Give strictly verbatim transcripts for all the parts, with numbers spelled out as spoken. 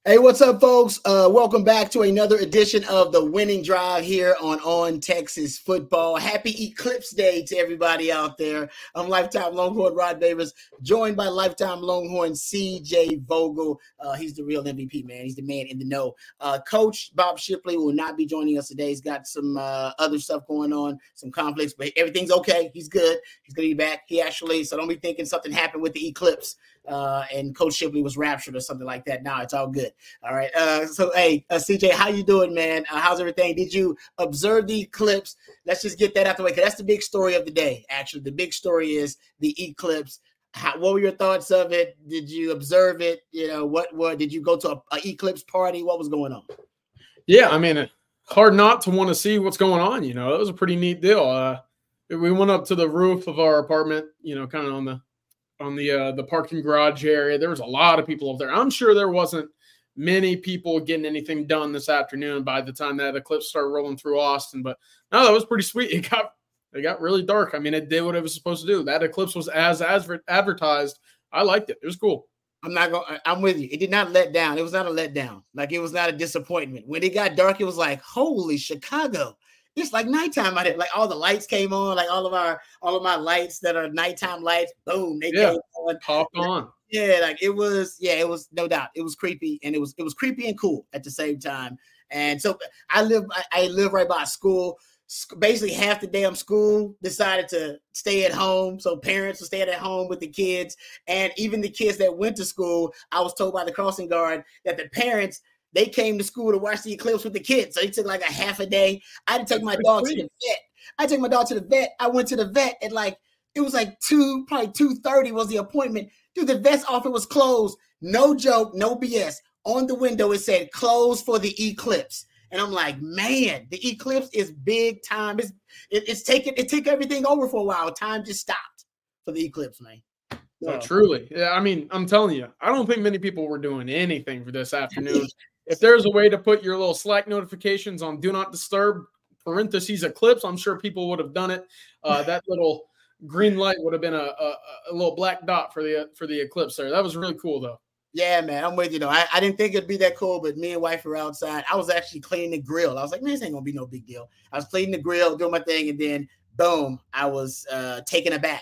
Hey, what's up, folks? Uh, welcome back to another edition of the Winning Drive here on On Texas Football. Happy Eclipse Day to everybody out there. I'm lifetime Longhorn Rod Davis, joined by lifetime Longhorn C J Vogel. Uh, he's the real M V P, man. He's the man in the know. Uh, Coach Bob Shipley will not be joining us today. He's got some uh, other stuff going on, some conflicts, but everything's okay. He's good. He's going to be back. He actually, so don't be thinking something happened with the eclipse uh, and Coach Shipley was raptured or something like that. Now it's all good. All right. Uh, so, hey, uh, C J, how you doing, man? Uh, how's everything? Did you observe the eclipse? Let's just get that out the way, because that's the big story of the day. Actually, the big story is the eclipse. How, what were your thoughts of it? Did you observe it? You know, what? What did you go to a, a eclipse party? What was going on? Yeah, I mean, hard not to want to see what's going on. You know, it was a pretty neat deal. Uh, we went up to the roof of our apartment. You know, kind of on the on the uh, the parking garage area. There was a lot of people up there. I'm sure there wasn't many people getting anything done this afternoon by the time that eclipse started rolling through Austin. But no, that was pretty sweet. It got it got really dark. I mean, it did what it was supposed to do. That eclipse was as as advertised. I liked it. It was cool. I'm not going. I'm with you. It did not let down. It was not a letdown. Like, it was not a disappointment. When it got dark, it was like, holy Chicago. It's like nighttime out here. Like, all the lights came on. Like, all of our all of my lights that are nighttime lights. Boom, they yeah, came on. Popped on. Yeah, like it was, yeah, it was no doubt. It was creepy, and it was it was creepy and cool at the same time. And so I live I, I live right by a school. Basically, half the damn school decided to stay at home. So parents were staying at home with the kids. And even the kids that went to school, I was told by the crossing guard that the parents, they came to school to watch the eclipse with the kids. So it took like a half a day. I had to take my dog to the vet. I took my dog to the vet. I went to the vet at like, it was like two, probably two thirty was the appointment. Dude, the vet's office was closed. No joke, no B S. On the window, it said closed for the eclipse. And I'm like, man, the eclipse is big time. It's it, it's taken it took everything over for a while. Time just stopped for the eclipse, man. So. Oh, truly. Yeah, I mean, I'm telling you, I don't think many people were doing anything for this afternoon. If there's a way to put your little Slack notifications on do not disturb, parentheses eclipse, I'm sure people would have done it. Uh, that little green light would have been a, a, a little black dot for the for the eclipse there. That was really cool, though. Yeah, man, I'm with you, though. I, I didn't think it'd be that cool, but me and wife were outside. I was actually cleaning the grill. I was like, man, this ain't going to be no big deal. I was cleaning the grill, doing my thing, and then, boom, I was uh, taken aback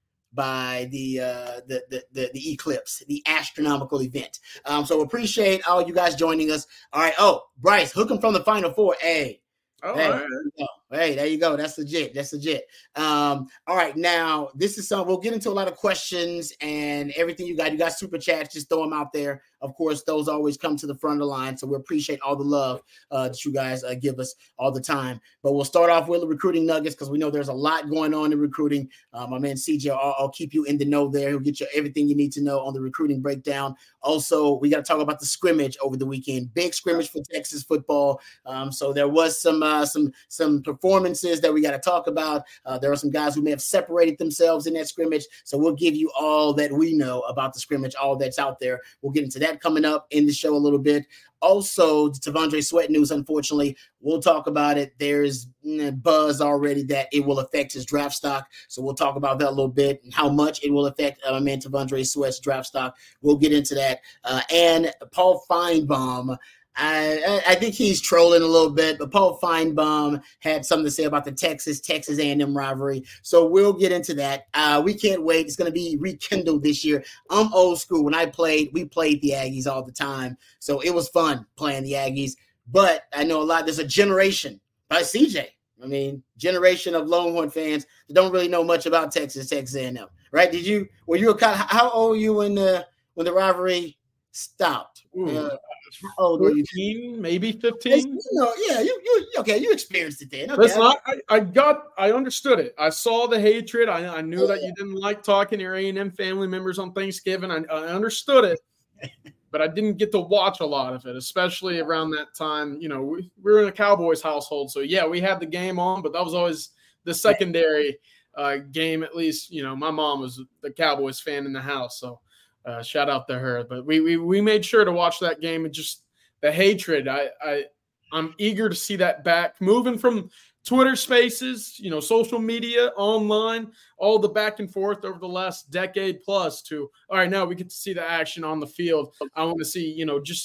by the, uh, the, the the the eclipse, the astronomical event. Um, so appreciate all you guys joining us. All right. Oh, Bryce, hook him from the Final Four. Hey. Oh, hey, right. there you go. Hey, there you go. That's legit. That's legit. Um, all right. Now, this is some, we'll get into a lot of questions and everything you got. You got super chats, just throw them out there. Of course, those always come to the front of the line. So we appreciate all the love uh, that you guys uh, give us all the time. But we'll start off with the recruiting nuggets, because we know there's a lot going on in recruiting. Uh, my man C J, I'll, I'll keep you in the know there. He'll get you everything you need to know on the recruiting breakdown. Also, we got to talk about the scrimmage over the weekend. Big scrimmage for Texas football. Um, so there was some uh, some some performances that we got to talk about. Uh, there are some guys who may have separated themselves in that scrimmage. So we'll give you all that we know about the scrimmage, all that's out there. We'll get into that coming up in the show a little bit. Also, T'Vondre Sweat news, unfortunately, we'll talk about it. There's buzz already that it will affect his draft stock. So we'll talk about that a little bit and how much it will affect uh, man T'Vondre Sweat's draft stock. We'll get into that. Uh, and Paul Finebaum, I, I think he's trolling a little bit, but Paul Finebaum had something to say about the Texas, Texas A and M rivalry. So we'll get into that. Uh, we can't wait. It's going to be rekindled this year. I'm old school. When I played, we played the Aggies all the time. So it was fun playing the Aggies. But I know a lot. There's a generation by C J. I mean, generation of Longhorn fans that don't really know much about Texas, Texas A and M, right? Did you, were you a kind of, how old were you when the, when the rivalry stopped? Uh, how old were you? fourteen, maybe fifteen. You know, yeah, you, you okay? You experienced it then. Okay. Listen, I, I got, I understood it. I saw the hatred. I, I knew yeah. that you didn't like talking to your A and M family members on Thanksgiving. I, I understood it, but I didn't get to watch a lot of it, especially around that time. You know, we, we were in a Cowboys household, so yeah, we had the game on, but that was always the secondary uh, game. At least, you know, my mom was the Cowboys fan in the house, so. Uh, shout out to her, but we, we we made sure to watch that game, and just the hatred. I I I'm eager to see that back. Moving from Twitter Spaces, you know, social media, online, all the back and forth over the last decade plus to all right, now we get to see the action on the field. I want to see, you know, just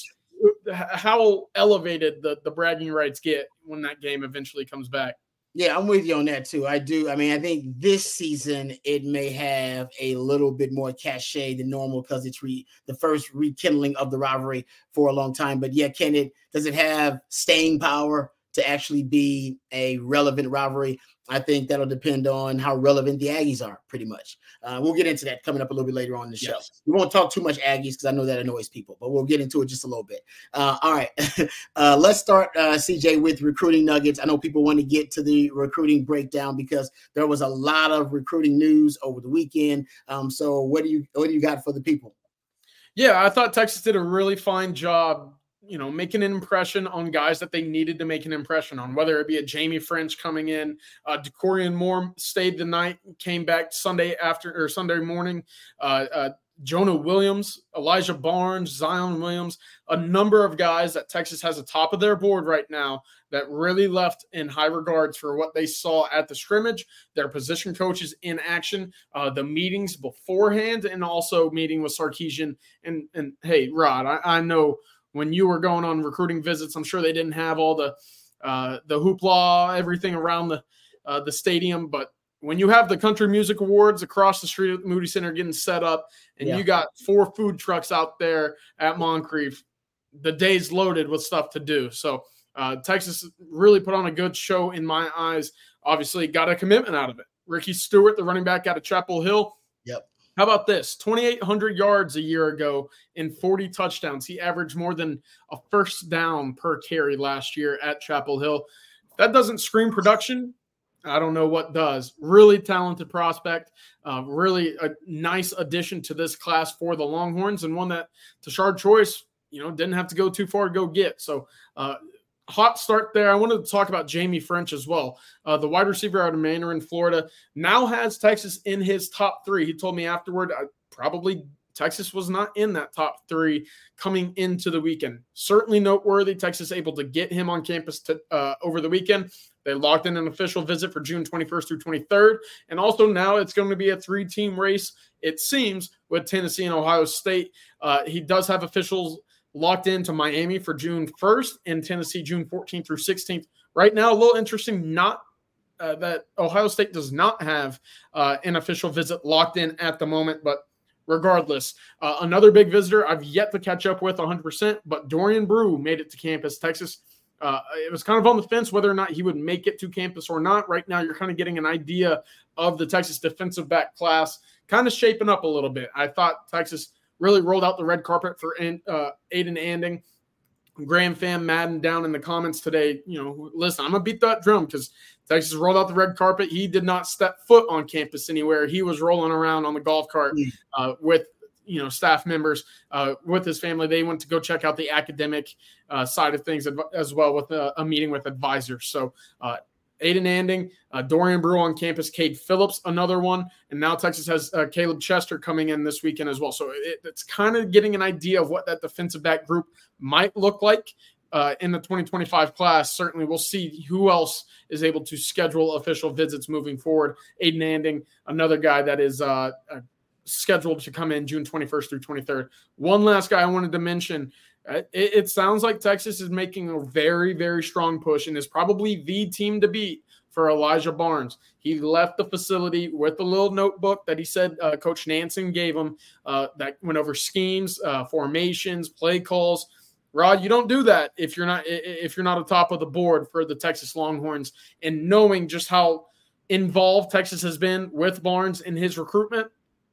how elevated the, the bragging rights get when that game eventually comes back. Yeah, I'm with you on that too. I do. I mean, I think this season it may have a little bit more cachet than normal because it's re, the first rekindling of the rivalry for a long time. But yeah, can it, does it have staying power to actually be a relevant rivalry? I think that'll depend on how relevant the Aggies are, pretty much. Uh, we'll get into that coming up a little bit later on in the show. Yes. We won't talk too much Aggies because I know that annoys people, but we'll get into it just a little bit. Uh, all right. uh, let's start, uh, C J, with recruiting nuggets. I know people want to get to the recruiting breakdown because there was a lot of recruiting news over the weekend. Um, so what do you what do you got for the people? Yeah, I thought Texas did a really fine job, you know, making an impression on guys that they needed to make an impression on, whether it be a Jamie French coming in, uh, DeCorian Moore stayed the night, came back Sunday after or Sunday morning, uh, uh, Jonah Williams, Elijah Barnes, Zion Williams, a number of guys that Texas has atop of their board right now that really left in high regards for what they saw at the scrimmage, their position coaches in action, uh, the meetings beforehand, and also meeting with Sarkisian. And, and hey, Rod, I, I know – when you were going on recruiting visits, I'm sure they didn't have all the uh, the hoopla, everything around the uh, the stadium. But when you have the Country Music Awards across the street at the Moody Center getting set up, and yeah. you got four food trucks out there at Moncrief, the day's loaded with stuff to do. So uh, Texas really put on a good show in my eyes. Obviously, got a commitment out of it. Ricky Stewart, the running back out of Chapel Hill. Yep. How about this? twenty-eight hundred yards a year ago and forty touchdowns. He averaged more than a first down per carry last year at Chapel Hill. If that doesn't scream production, I don't know what does. Really talented prospect, uh, really a nice addition to this class for the Longhorns, and one that Tashard Choice, you know, didn't have to go too far to go get. So, uh, hot start there. I wanted to talk about Jamie French as well. Uh, the wide receiver out of Mandarin, Florida, now has Texas in his top three. He told me afterward, I, probably Texas was not in that top three coming into the weekend. Certainly noteworthy. Texas able to get him on campus to, uh, over the weekend. They locked in an official visit for June twenty-first through twenty-third. And also now it's going to be a three-team race, it seems, with Tennessee and Ohio State. Uh, he does have officials locked into Miami for June first and Tennessee June fourteenth through sixteenth. Right now, a little interesting, not uh, that Ohio State does not have uh, an official visit locked in at the moment, but regardless, uh, another big visitor I've yet to catch up with one hundred percent, but Dorian Brew made it to campus. Texas, uh, it was kind of on the fence whether or not he would make it to campus or not. Right now, you're kind of getting an idea of the Texas defensive back class kind of shaping up a little bit. I thought Texas really rolled out the red carpet for uh, Aiden Anding. Graham Fan Madden down in the comments today, you know, listen, I'm going to beat that drum because Texas rolled out the red carpet. He did not step foot on campus anywhere. He was rolling around on the golf cart uh, with, you know, staff members, uh, with his family. They went to go check out the academic uh, side of things as well with a, a meeting with advisors. So uh, Aiden Anding, uh, Dorian Brew on campus, Cade Phillips, another one. And now Texas has uh, Caleb Chester coming in this weekend as well. So it, it's kind of getting an idea of what that defensive back group might look like uh, in the twenty twenty-five class. Certainly we'll see who else is able to schedule official visits moving forward. Aiden Anding, another guy that is uh, uh, scheduled to come in June twenty-first through twenty-third. One last guy I wanted to mention. It, it sounds like Texas is making a very, very strong push and is probably the team to beat for Elijah Barnes. He left the facility with a little notebook that he said uh, Coach Nansen gave him uh, that went over schemes, uh, formations, play calls. Rod, you don't do that if you're not if you're not atop of the board for the Texas Longhorns. And knowing just how involved Texas has been with Barnes in his recruitment,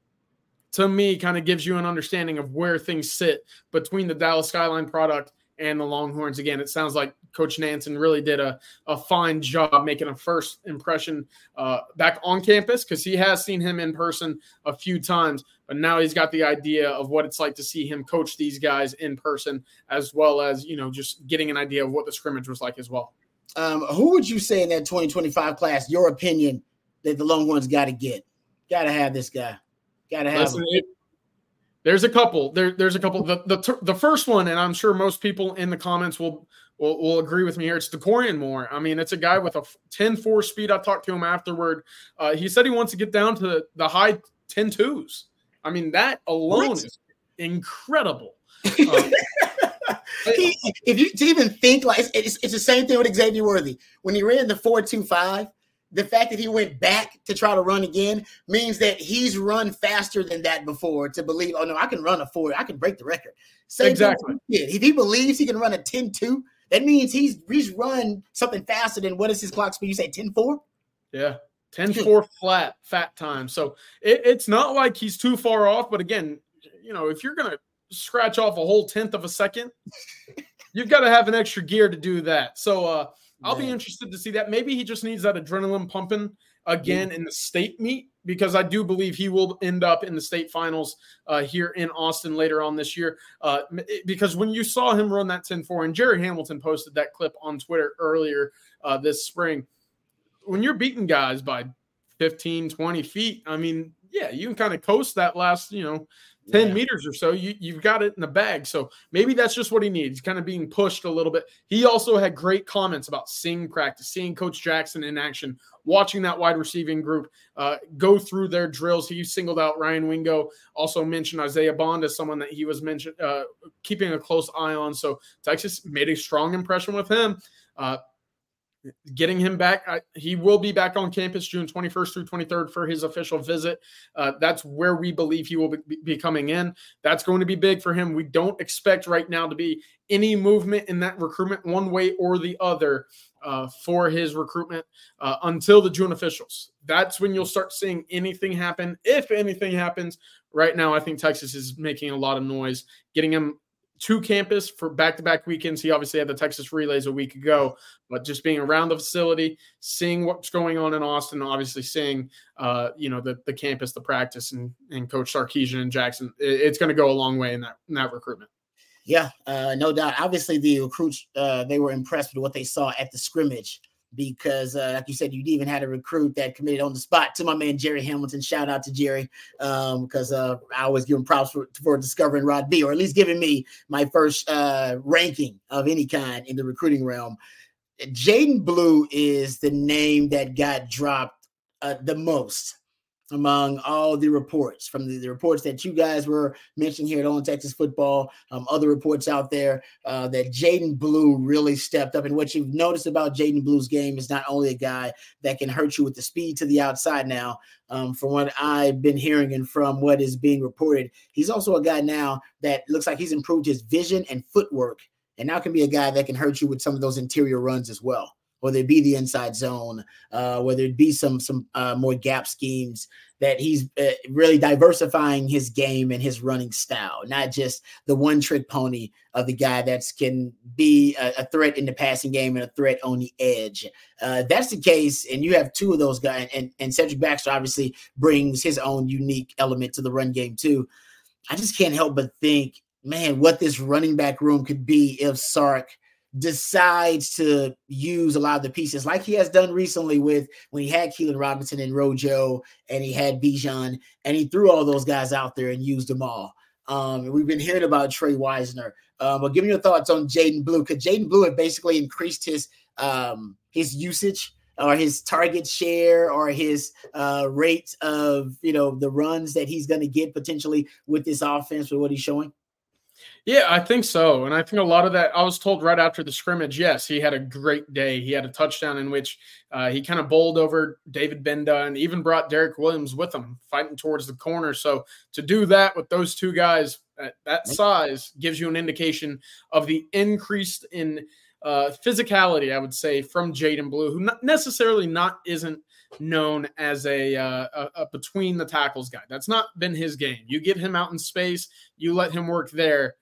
to me, kind of gives you an understanding of where things sit between the Dallas Skyline product and the Longhorns. Again, it sounds like Coach Nansen really did a, a fine job making a first impression uh, back on campus because he has seen him in person a few times, but now he's got the idea of what it's like to see him coach these guys in person, as well as, you know, just getting an idea of what the scrimmage was like as well. Um, who would you say in that twenty twenty-five class, your opinion, that the Longhorns got to get? Got to have this guy. Got to have Listen, it, there's a couple. There, there's a couple. The, the the first one, and I'm sure most people in the comments will will, will agree with me here. It's DeCorian Moore. I mean, it's a guy with a ten four speed. I talked to him afterward. Uh, he said he wants to get down to the, the high ten twos. I mean, that alone what? is incredible. Um, he, if you to even think like it's, it's, it's the same thing with Xavier Worthy when he ran the four two five. The fact that he went back to try to run again means that he's run faster than that before to believe, oh, no, I can run a four. I can break the record. Same exactly. If he believes he can run a ten two, that means he's he's run something faster than what is his clock speed? You say ten four? Yeah, ten four flat, fat time. So it, it's not like he's too far off. But again, you know, if you're going to scratch off a whole tenth of a second, you've got to have an extra gear to do that. So, uh, I'll be interested to see that. Maybe he just needs that adrenaline pumping again yeah. in the state meet, because I do believe he will end up in the state finals uh, here in Austin later on this year. Uh, because when you saw him run that ten four, and Jerry Hamilton posted that clip on Twitter earlier uh, this spring, when you're beating guys by fifteen, twenty feet, I mean, yeah, you can kind of coast that last, you know, ten yeah. meters or so. You, you've got it in the bag. So maybe that's just what he needs, kind of being pushed a little bit. He also had great comments about seeing practice, seeing Coach Jackson in action, watching that wide receiving group uh, go through their drills. He singled out Ryan Wingo, also mentioned Isaiah Bond as someone that he was mentioned uh, keeping a close eye on. So Texas made a strong impression with him. Uh, Getting him back, I, he will be back on campus June twenty-first through twenty-third for his official visit. Uh, that's where we believe he will be, be coming in. That's going to be big for him. We don't expect right now to be any movement in that recruitment one way or the other uh, for his recruitment uh, until the June officials. That's when you'll start seeing anything happen. If anything happens, right now I think Texas is making a lot of noise, getting him to campus for back-to-back weekends. He obviously had the Texas Relays a week ago, but just being around the facility, seeing what's going on in Austin, obviously seeing, uh, you know, the, the campus, the practice, and, and Coach Sarkisian and Jackson, it, it's going to go a long way in that, in that recruitment. Yeah, uh, no doubt. Obviously, the recruits, uh, they were impressed with what they saw at the scrimmage because, uh, like you said, you even had a recruit that committed on the spot to my man, Jerry Hamilton. Shout out to Jerry um, because uh, I always give him props for, for discovering Rod B, or at least giving me my first uh, ranking of any kind in the recruiting realm. Jaydon Blue is the name that got dropped uh, the most among all the reports, from the, the reports that you guys were mentioning here at On Texas Football, um, other reports out there, uh, that Jaydon Blue really stepped up. And what you've noticed about Jaydon Blue's game is not only a guy that can hurt you with the speed to the outside now, um, from what I've been hearing and from what is being reported, he's also a guy now that looks like he's improved his vision and footwork, and now can be a guy that can hurt you with some of those interior runs as well, whether it be the inside zone, uh, whether it be some some uh, more gap schemes, that he's uh, really diversifying his game and his running style, not just the one-trick pony of the guy that can be a, a threat in the passing game and a threat on the edge. Uh, that's the case, and you have two of those guys, and, and Cedric Baxter obviously brings his own unique element to the run game too. I just can't help but think, man, what this running back room could be if Sark decides to use a lot of the pieces like he has done recently with when he had Keelan Robinson and Rojo and he had Bijan, and he threw all those guys out there and used them all. Um, and we've been hearing about Trey Wisner. Um, but give me your thoughts on Jaydon Blue, because Jaydon Blue had basically increased his um, his usage or his target share or his uh, rate of, you know, the runs that he's going to get potentially with this offense with what he's showing. Yeah, I think so. And I think a lot of that, I was told right after the scrimmage, yes, he had a great day. He had a touchdown in which uh, he kind of bowled over David Benda and even brought Derek Williams with him, fighting towards the corner. So to do that with those two guys at that size gives you an indication of the increase in uh, physicality, I would say, from Jaydon Blue, who not necessarily not isn't known as a, uh, a, a between the tackles guy. That's not been his game. You get him out in space, you let him work there,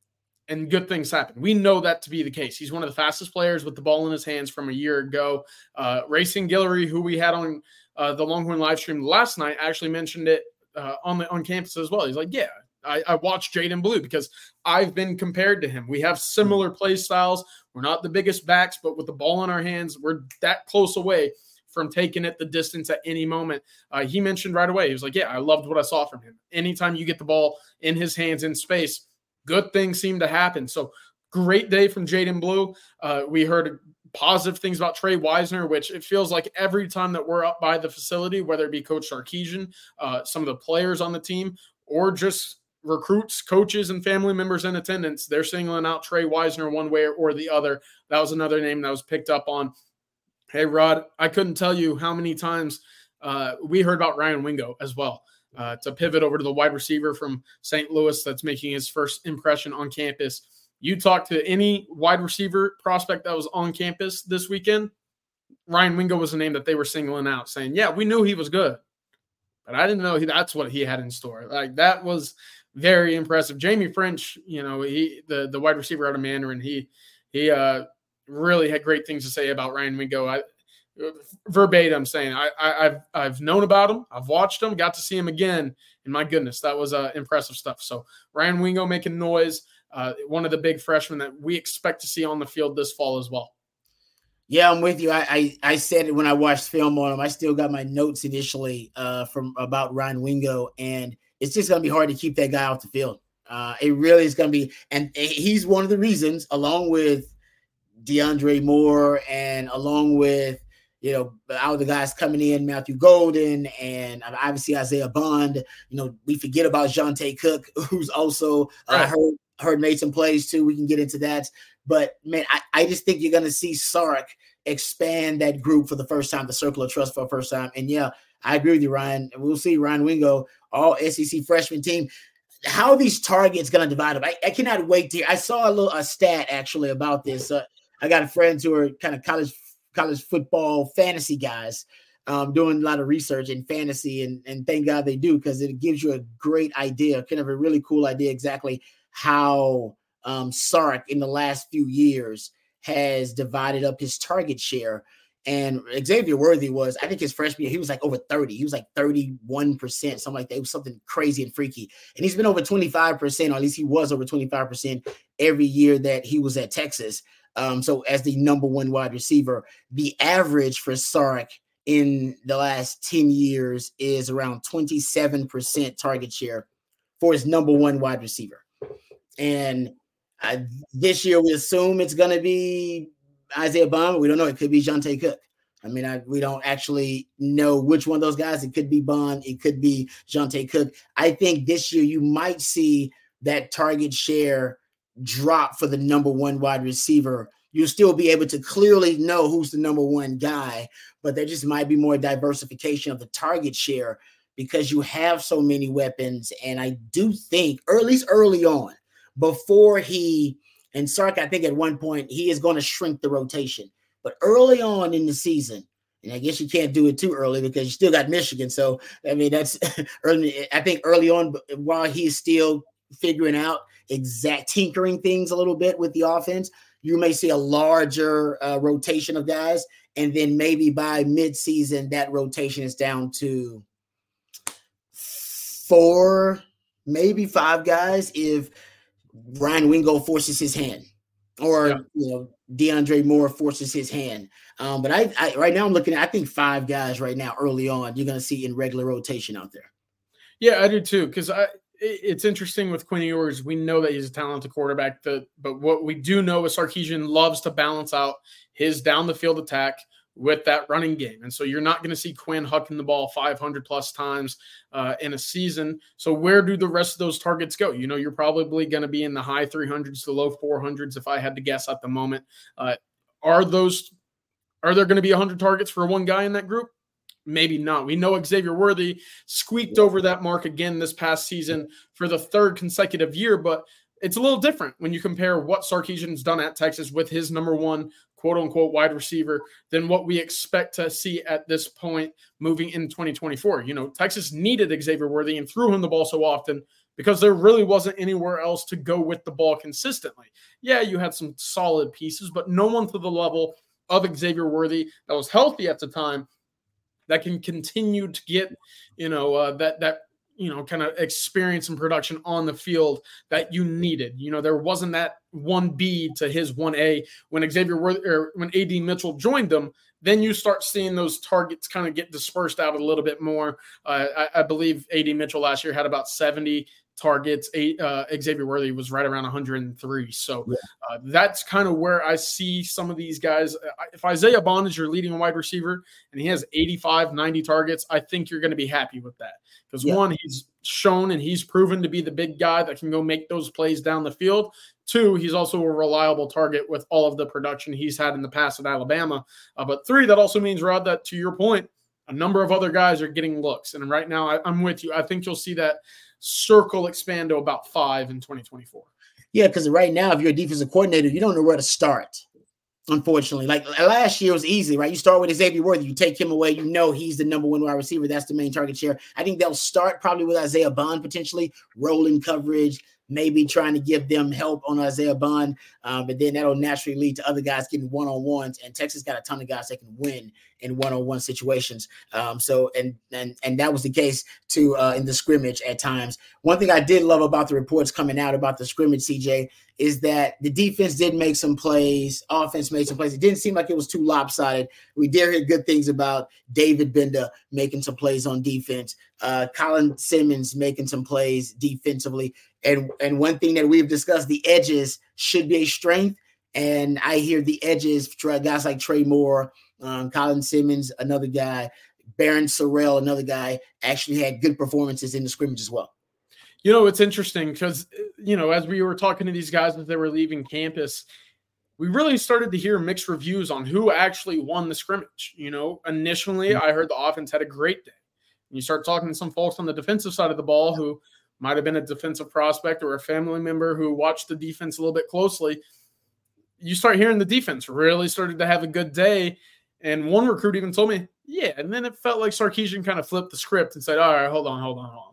and good things happen. We know that to be the case. He's one of the fastest players with the ball in his hands from a year ago. Uh, Racing Guillory, who we had on uh, the Longhorn live stream last night, actually mentioned it uh, on the on campus as well. He's like, yeah, I, I watched Jaydon Blue because I've been compared to him. We have similar play styles. We're not the biggest backs, but with the ball in our hands, we're that close away from taking it the distance at any moment. Uh, he mentioned right away, he was like, yeah, I loved what I saw from him. Anytime you get the ball in his hands in space, good things seem to happen. So great day from Jaydon Blue. Uh, we heard positive things about Trey Wisner, which it feels like every time that we're up by the facility, whether it be Coach Sarkisian, uh, some of the players on the team, or just recruits, coaches, and family members in attendance, they're singling out Trey Wisner one way or the other. That was another name that was picked up on. Hey, Rod, I couldn't tell you how many times uh, we heard about Ryan Wingo as well. Uh, to pivot over to the wide receiver from Saint Louis that's making his first impression on campus. You talk to any wide receiver prospect that was on campus this weekend, Ryan Wingo was a name that they were singling out, saying, yeah, we knew he was good, but I didn't know he, that's what he had in store. Like, that was very impressive. Jamie French, you know, he the, the wide receiver out of Mandarin, he he uh, really had great things to say about Ryan Wingo. I, verbatim saying, I, I, I've I've known about him, I've watched him, got to see him again, and my goodness, that was uh, impressive stuff. So Ryan Wingo making noise, uh, one of the big freshmen that we expect to see on the field this fall as well. Yeah, I'm with you. I, I I said it when I watched film on him. I still got my notes initially uh, from about Ryan Wingo, and it's just going to be hard to keep that guy off the field. Uh, it really is going to be, and he's one of the reasons, along with DeAndre Moore and along with, you know, all the guys coming in, Matthew Golden, and obviously Isaiah Bond. You know, we forget about Jonte Cook, who's also uh, right. heard, heard made some plays too. We can get into that. But, man, I, I just think you're going to see Sark expand that group for the first time, the circle of trust for the first time. And, yeah, I agree with you, Ryan. We'll see Ryan Wingo, all S E C freshman team. How are these targets going to divide up? I, I cannot wait to – I saw a little a stat, actually, about this. Uh, I got friends who are kind of college – college football fantasy guys um, doing a lot of research in fantasy, and, and thank God they do, because it gives you a great idea, kind of a really cool idea exactly how um, Sark in the last few years has divided up his target share. And Xavier Worthy was, I think his freshman year, he was like over thirty. He was like thirty-one percent, something like that. It was something crazy and freaky. And he's been over twenty-five percent, or at least he was over twenty-five percent every year that he was at Texas. Um, so as the number one wide receiver, the average for Sark in the last ten years is around twenty-seven percent target share for his number one wide receiver. And uh, this year we assume it's going to be Isaiah Bond. We don't know. It could be Jonte Cook. I mean, I, we don't actually know which one of those guys. It could be Bond. It could be Jonte Cook. I think this year you might see that target share drop for the number one wide receiver. You'll still be able to clearly know who's the number one guy, but there just might be more diversification of the target share because you have so many weapons. And I do think, or at least early on, before he and Sark, I think at one point he is going to shrink the rotation. But early on in the season, and I guess you can't do it too early because you still got Michigan. So, I mean, that's early. I think early on, while he's still figuring out exact tinkering things a little bit with the offense, you may see a larger uh, rotation of guys. And then maybe by midseason, that rotation is down to four, maybe five guys if Ryan Wingo forces his hand, or yeah. you know, DeAndre Moore forces his hand. Um, but I, I right now I'm looking at, I think five guys right now early on you're going to see in regular rotation out there. Yeah, I do too, because I it's interesting with Quinn Ewers. We know that he's a talented quarterback, the, but what we do know is Sarkisian loves to balance out his down the field attack with that running game. And so you're not going to see Quinn hucking the ball five hundred plus times uh, in a season. So where do the rest of those targets go? You know, you're probably going to be in the high three hundreds to low four hundreds if I had to guess at the moment. Uh, are those, are there going to be one hundred targets for one guy in that group? Maybe not. We know Xavier Worthy squeaked over that mark again this past season for the third consecutive year, but it's a little different when you compare what Sarkisian's done at Texas with his number one quote-unquote wide receiver than what we expect to see at this point moving in twenty twenty-four. You know, Texas needed Xavier Worthy and threw him the ball so often because there really wasn't anywhere else to go with the ball consistently. Yeah, you had some solid pieces, but no one to the level of Xavier Worthy that was healthy at the time that can continue to get, you know, uh, that, that, you know, kind of experience and production on the field that you needed. You know, there wasn't that one B to his one A when Xavier Worthy, or when A D Mitchell joined them. Then you start seeing those targets kind of get dispersed out a little bit more. Uh, I, I believe A D Mitchell last year had about seventy targets. Eight, uh, Xavier Worthy was right around one hundred three. So Yeah. uh, that's kind of where I see some of these guys. If Isaiah Bond is your leading wide receiver and he has eighty-five, ninety targets, I think you're going to be happy with that. Because Yeah. one, he's shown and he's proven to be the big guy that can go make those plays down the field. Two, he's also a reliable target with all of the production he's had in the past at Alabama. Uh, but three, that also means, Rod, that to your point, a number of other guys are getting looks. And right now, I, I'm with you. I think you'll see that circle expand to about five in twenty twenty-four. Yeah, because right now, if you're a defensive coordinator, you don't know where to start. Unfortunately, like last year was easy, right? You start with Xavier Worthy, you take him away, you know he's the number one wide receiver. That's the main target share. I think they'll start probably with Isaiah Bond, potentially rolling coverage, maybe trying to give them help on Isaiah Bond, um, but then that'll naturally lead to other guys getting one-on-ones, and Texas got a ton of guys that can win in one-on-one situations. Um, so, and and and that was the case too uh, in the scrimmage at times. One thing I did love about the reports coming out about the scrimmage, C J, is that the defense did make some plays, offense made some plays. It didn't seem like it was too lopsided. We did hear good things about David Benda making some plays on defense, uh, Colin Simmons making some plays defensively. And, and one thing that we've discussed, the edges should be a strength. And I hear the edges, guys like Trey Moore, um, Colin Simmons, another guy, Baron Sorrell, another guy, actually had good performances in the scrimmage as well. You know, it's interesting because, you know, as we were talking to these guys as they were leaving campus, we really started to hear mixed reviews on who actually won the scrimmage. You know, initially I heard the offense had a great day. And you start talking to some folks on the defensive side of the ball who might have been a defensive prospect or a family member who watched the defense a little bit closely. You start hearing the defense really started to have a good day. And one recruit even told me, yeah. And then it felt like Sarkisian kind of flipped the script and said, all right, hold on, hold on, hold on.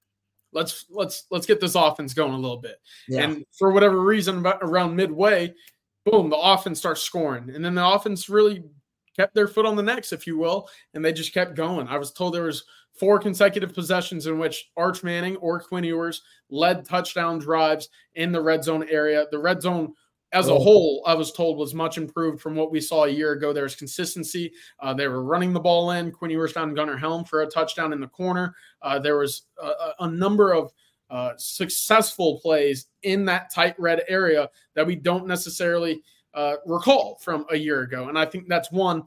Let's let's let's get this offense going a little bit. Yeah. And for whatever reason, around midway, boom, the offense starts scoring. And then the offense really kept their foot on the necks, if you will, and they just kept going. I was told there was four consecutive possessions in which Arch Manning or Quinn Ewers led touchdown drives in the red zone area. The red zone as a whole, I was told, was much improved from what we saw a year ago. There's consistency. Uh, they were running the ball in. Quinn Ewers found Gunnar Helm for a touchdown in the corner. Uh, there was a, a number of uh, successful plays in that tight red area that we don't necessarily uh, recall from a year ago. And I think that's one,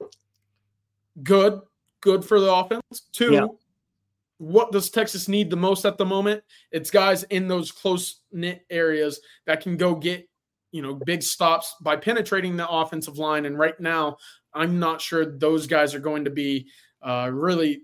good, good for the offense. Two, yeah. What does Texas need the most at the moment? It's guys in those close-knit areas that can go get, you know, big stops by penetrating the offensive line. And right now, I'm not sure those guys are going to be uh, really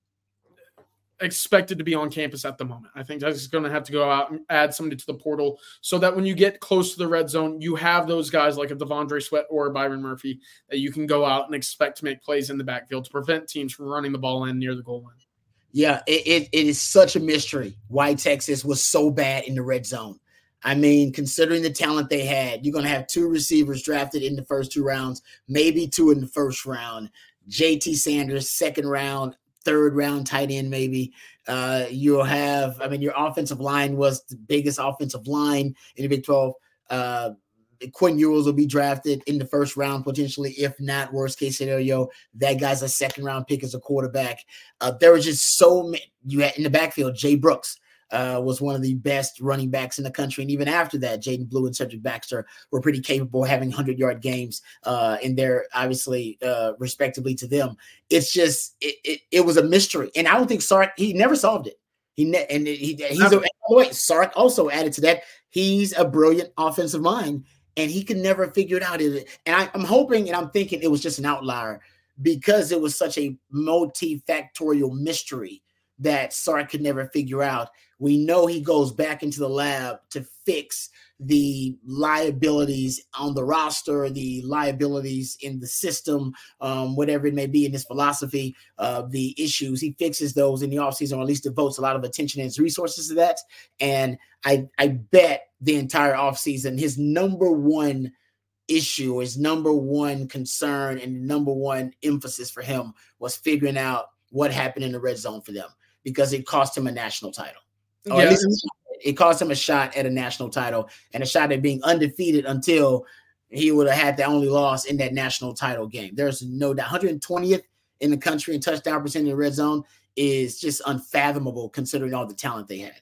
expected to be on campus at the moment. I think Texas is going to have to go out and add somebody to the portal so that when you get close to the red zone, you have those guys like a Devondre Sweat or a Byron Murphy that you can go out and expect to make plays in the backfield to prevent teams from running the ball in near the goal line. Yeah, it, it, it is such a mystery why Texas was so bad in the red zone. I mean, considering the talent they had, you're going to have two receivers drafted in the first two rounds, maybe two in the first round. J T Sanders, second round, third round tight end maybe. Uh, you'll have, I mean, your offensive line was the biggest offensive line in the Big twelve. Uh, Quinn Ewers will be drafted in the first round potentially, if not worst case scenario, that guy's a second round pick as a quarterback. Uh, there was just so many. You had in the backfield, Jay Brooks. Uh, was one of the best running backs in the country. And even after that, Jaden Blue and Cedric Baxter were pretty capable of having hundred-yard games uh, in their, obviously, uh, respectively to them. It's just, it, it, it was a mystery. And I don't think Sark, he never solved it. He ne- And he, he's, a, by the way, Sark also added to that, he's a brilliant offensive mind, and he could never figure it out. And I, I'm hoping and I'm thinking it was just an outlier because it was such a multifactorial mystery that Sark could never figure out. We know he goes back into the lab to fix the liabilities on the roster, the liabilities in the system, um, whatever it may be in his philosophy, uh, the issues. He fixes those in the offseason, or at least devotes a lot of attention and his resources to that. And I, I bet the entire offseason, his number one issue, his number one concern, and number one emphasis for him was figuring out what happened in the red zone for them, because it cost him a national title. Or yeah. at least it cost him a shot at a national title and a shot at being undefeated until he would have had the only loss in that national title game. There's no doubt. one hundred twentieth in the country in touchdown percentage in the red zone is just unfathomable considering all the talent they had.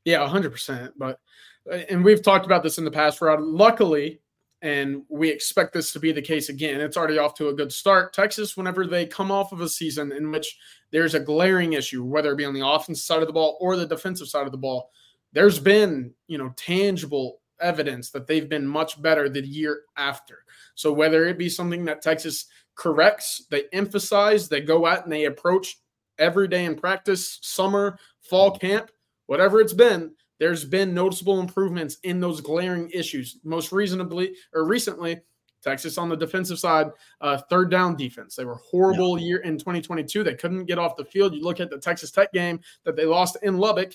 Yeah, one hundred percent. But, and we've talked about this in the past, Rod. Luckily, and we expect this to be the case again, it's already off to a good start. Texas, whenever they come off of a season in which there's a glaring issue, whether it be on the offensive side of the ball or the defensive side of the ball, there's been, you know, tangible evidence that they've been much better the year after. So whether it be something that Texas corrects, they emphasize, they go out and they approach every day in practice, summer, fall camp, whatever it's been, there's been noticeable improvements in those glaring issues. Most reasonably or recently, Texas on the defensive side, uh, third down defense. They were horrible yeah. year in twenty twenty-two. They couldn't get off the field. You look at the Texas Tech game that they lost in Lubbock.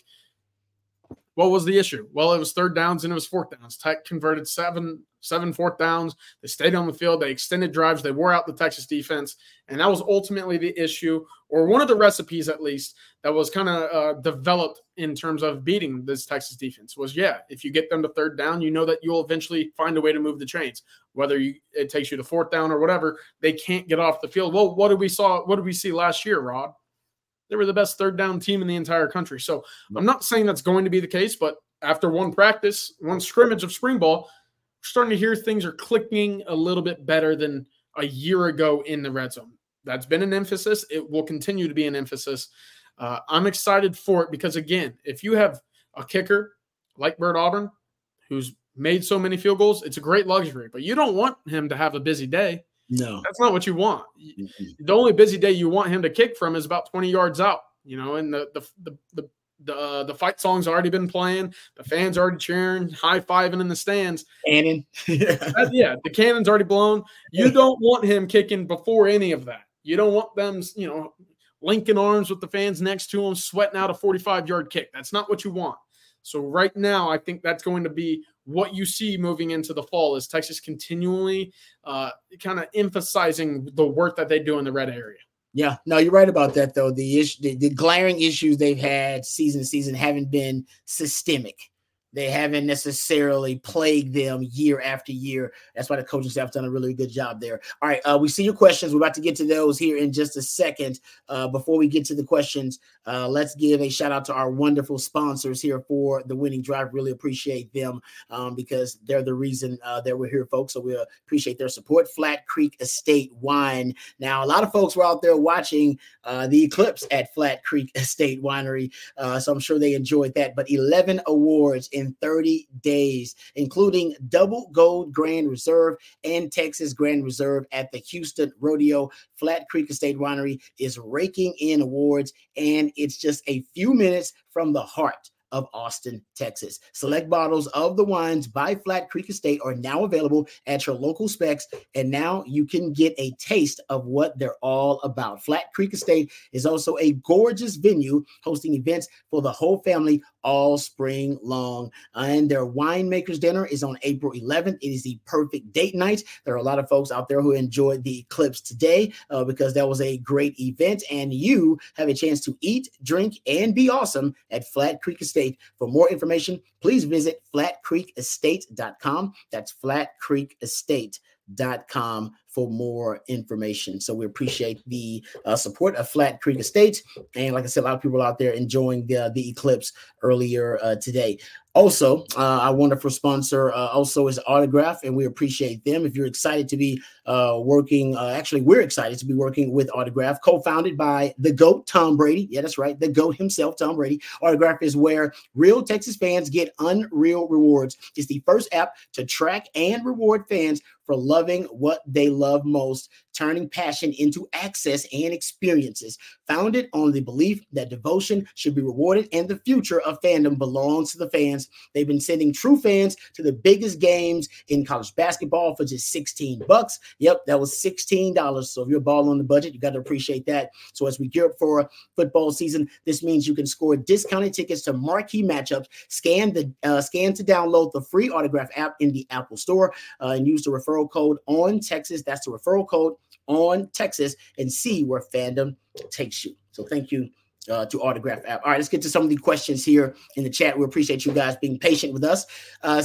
What was the issue? Well, it was third downs and it was fourth downs. Tech converted seven, seven fourth downs. They stayed on the field. They extended drives. They wore out the Texas defense. And that was ultimately the issue, or one of the recipes at least, that was kind of uh, developed in terms of beating this Texas defense was, yeah, if you get them to third down, you know that you'll eventually find a way to move the chains. Whether you, it takes you to fourth down or whatever, they can't get off the field. Well, what did we saw? What did we see last year, Rod? They were the best third down team in the entire country. So I'm not saying that's going to be the case, but after one practice, one scrimmage of spring ball, we're starting to hear things are clicking a little bit better than a year ago in the red zone. That's been an emphasis. It will continue to be an emphasis. Uh, I'm excited for it because, again, if you have a kicker like Bert Auburn who's made so many field goals, it's a great luxury. But you don't want him to have a busy day. No, that's not what you want. The only busy day you want him to kick from is about twenty yards out, you know, and the, the, the, the, the, uh, the fight song's already been playing. The fans already cheering, high-fiving in the stands. Cannon. uh, yeah, the cannon's already blown. You don't want him kicking before any of that. You don't want them, you know, linking arms with the fans next to him, sweating out a forty-five-yard kick. That's not what you want. So right now, I think that's going to be what you see moving into the fall is Texas continually uh, kind of emphasizing the work that they do in the red area. Yeah, no, you're right about that, though. The issue, the, the glaring issues they've had season to season haven't been systemic. They haven't necessarily plagued them year after year. That's why the coaching staff's done a really good job there. All right, uh, we see your questions. We're about to get to those here in just a second. Uh, before we get to the questions, uh, let's give a shout out to our wonderful sponsors here for the Winning Drive. Really appreciate them um, because they're the reason uh, that we're here, folks. So we appreciate their support. Flat Creek Estate Wine. Now, a lot of folks were out there watching uh, the eclipse at Flat Creek Estate Winery, uh, so I'm sure they enjoyed that. But eleven awards in thirty days, including double gold Grand Reserve and Texas Grand Reserve at the Houston Rodeo. Flat Creek Estate Winery is raking in awards, and it's just a few minutes from the heart of Austin, Texas. Select bottles of the wines by Flat Creek Estate are now available at your local specs, and now you can get a taste of what they're all about. Flat Creek Estate is also a gorgeous venue hosting events for the whole family all spring long. And their winemakers dinner is on April eleventh. It is the perfect date night. There are a lot of folks out there who enjoyed the eclipse today uh, because that was a great event, and you have a chance to eat, drink, and be awesome at Flat Creek Estate. For more information, please visit flat creek estate dot com. That's flat creek estate dot com for more information. So we appreciate the uh, support of Flat Creek Estates. And like I said, a lot of people out there enjoying the, the eclipse earlier uh, today. Also, uh, our wonderful sponsor uh, also is Autograph, and we appreciate them. If you're excited to be uh, working, uh, actually, we're excited to be working with Autograph, co-founded by the GOAT, Tom Brady. Yeah, that's right, the GOAT himself, Tom Brady. Autograph is where real Texas fans get unreal rewards. It's the first app to track and reward fans for loving what they love most, turning passion into access and experiences. Founded on the belief that devotion should be rewarded and the future of fandom belongs to the fans. They've been sending true fans to the biggest games in college basketball for just sixteen bucks. Yep, that was sixteen dollars. So if you're a ball on the budget, you got to appreciate that. So as we gear up for football season, this means you can score discounted tickets to marquee matchups. Scan the uh, scan to download the free Autograph app in the Apple Store uh, and use the referral code on Texas. That's the referral code on Texas, and see where fandom takes you. So thank you uh, to Autograph app. All right, let's get to some of the questions here in the chat. We appreciate you guys being patient with us. Uh,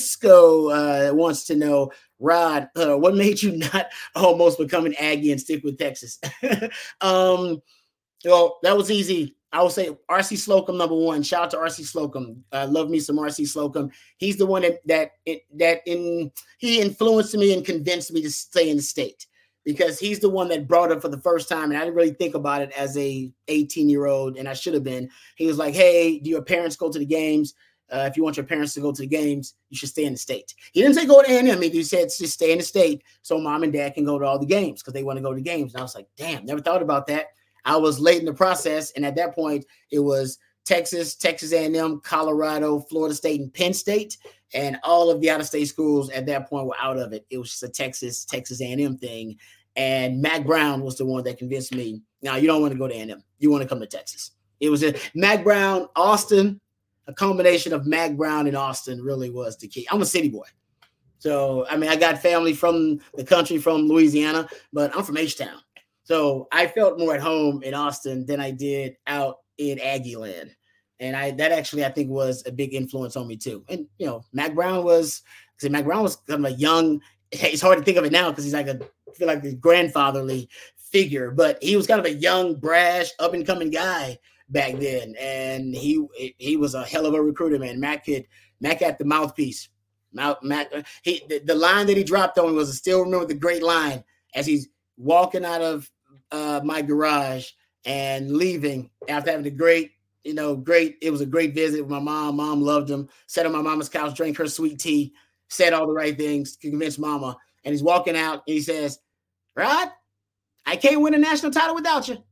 Cisco uh, wants to know, Rod, uh, what made you not almost become an Aggie and stick with Texas? um, well, that was easy. I will say R C Slocum, number one. Shout out to R C Slocum. I uh, love me some R C Slocum. He's the one that that it, that in he influenced me and convinced me to stay in the state, because he's the one that brought it for the first time, and I didn't really think about it as a eighteen year old, and I should have been. He was like, "Hey, do your parents go to the games? Uh, if you want your parents to go to the games, you should stay in the state." He didn't say go to A and M. He said just stay in the state so mom and dad can go to all the games because they want to go to games. And I was like, damn, never thought about that. I was late in the process, and at that point, it was Texas, Texas A and M, Colorado, Florida State, and Penn State, and all of the out-of-state schools at that point were out of it. It was just a Texas, Texas A and M thing, and Mack Brown was the one that convinced me, now, you don't want to go to A and M. You want to come to Texas. It was a Mack Brown, Austin, a combination of Mack Brown and Austin really was the key. I'm a city boy. So, I mean, I got family from the country, from Louisiana, but I'm from H-Town. So I felt more at home in Austin than I did out in Aggie land. And I that actually, I think, was a big influence on me too. And, you know, Mack Brown was, because Mack Brown was kind of a young, it's hard to think of it now because he's like a, I feel like a grandfatherly figure, but he was kind of a young, brash, up and coming guy back then. And he he was a hell of a recruiter, man. Mack could, Mack had the mouthpiece. Mouth, Mack, he, the, the line that he dropped on me was, I still remember the great line as he's walking out of Uh, my garage and leaving after having a great, you know, great, it was a great visit with my mom. Mom loved him, sat on my mama's couch, drank her sweet tea, said all the right things, convinced mama. And he's walking out and he says, "Rod, I can't win a national title without you."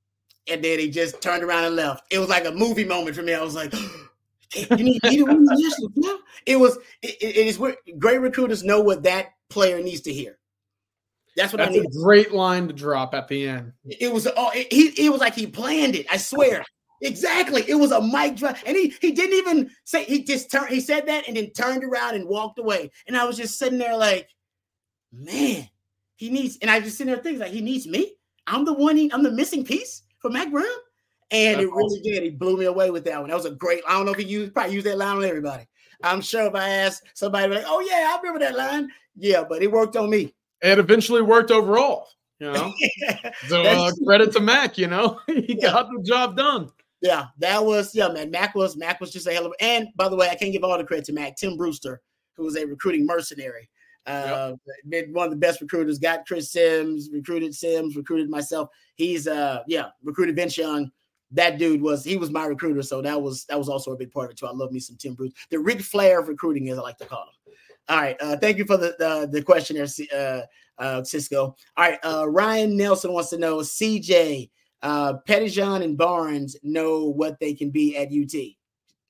And then he just turned around and left. It was like a movie moment for me. I was like, you need, you need to win the national title. It was, it, it is where great recruiters know what that player needs to hear. That's what That's I need. a great line to drop at the end. It was oh, it, he it was like he planned it. I swear. Exactly. It was a mic drop. And he he didn't even say, he just turned, he said that and then turned around and walked away. And I was just sitting there like, man, he needs, and I just sitting there thinking like, he needs me. I'm the one, he, I'm the missing piece for Mack Brown. And That's it really awesome. did. He blew me away with that one. That was a great, I don't know if he used, probably used that line on everybody. I'm sure if I asked somebody like, oh yeah, I remember that line. Yeah, but it worked on me. It eventually worked overall, you know. yeah, so uh, credit to Mack, you know, he yeah. got the job done. Yeah, that was yeah, man. Mack was Mack was just a hell of a. And by the way, I can't give all the credit to Mack. Tim Brewster, who was a recruiting mercenary, uh, yep. been one of the best recruiters. Got Chris Sims, recruited Sims, recruited myself. He's uh yeah, recruited Vince Young. That dude was he was my recruiter, so that was that was also a big part of it too. I love me some Tim Brewster, the Ric Flair of recruiting, as I like to call him. All right. Uh, thank you for the uh, the question there, uh, uh, Cisco. All right. Uh, Ryan Nelson wants to know, C J, uh, Pettijohn and Barnes know what they can be at U T.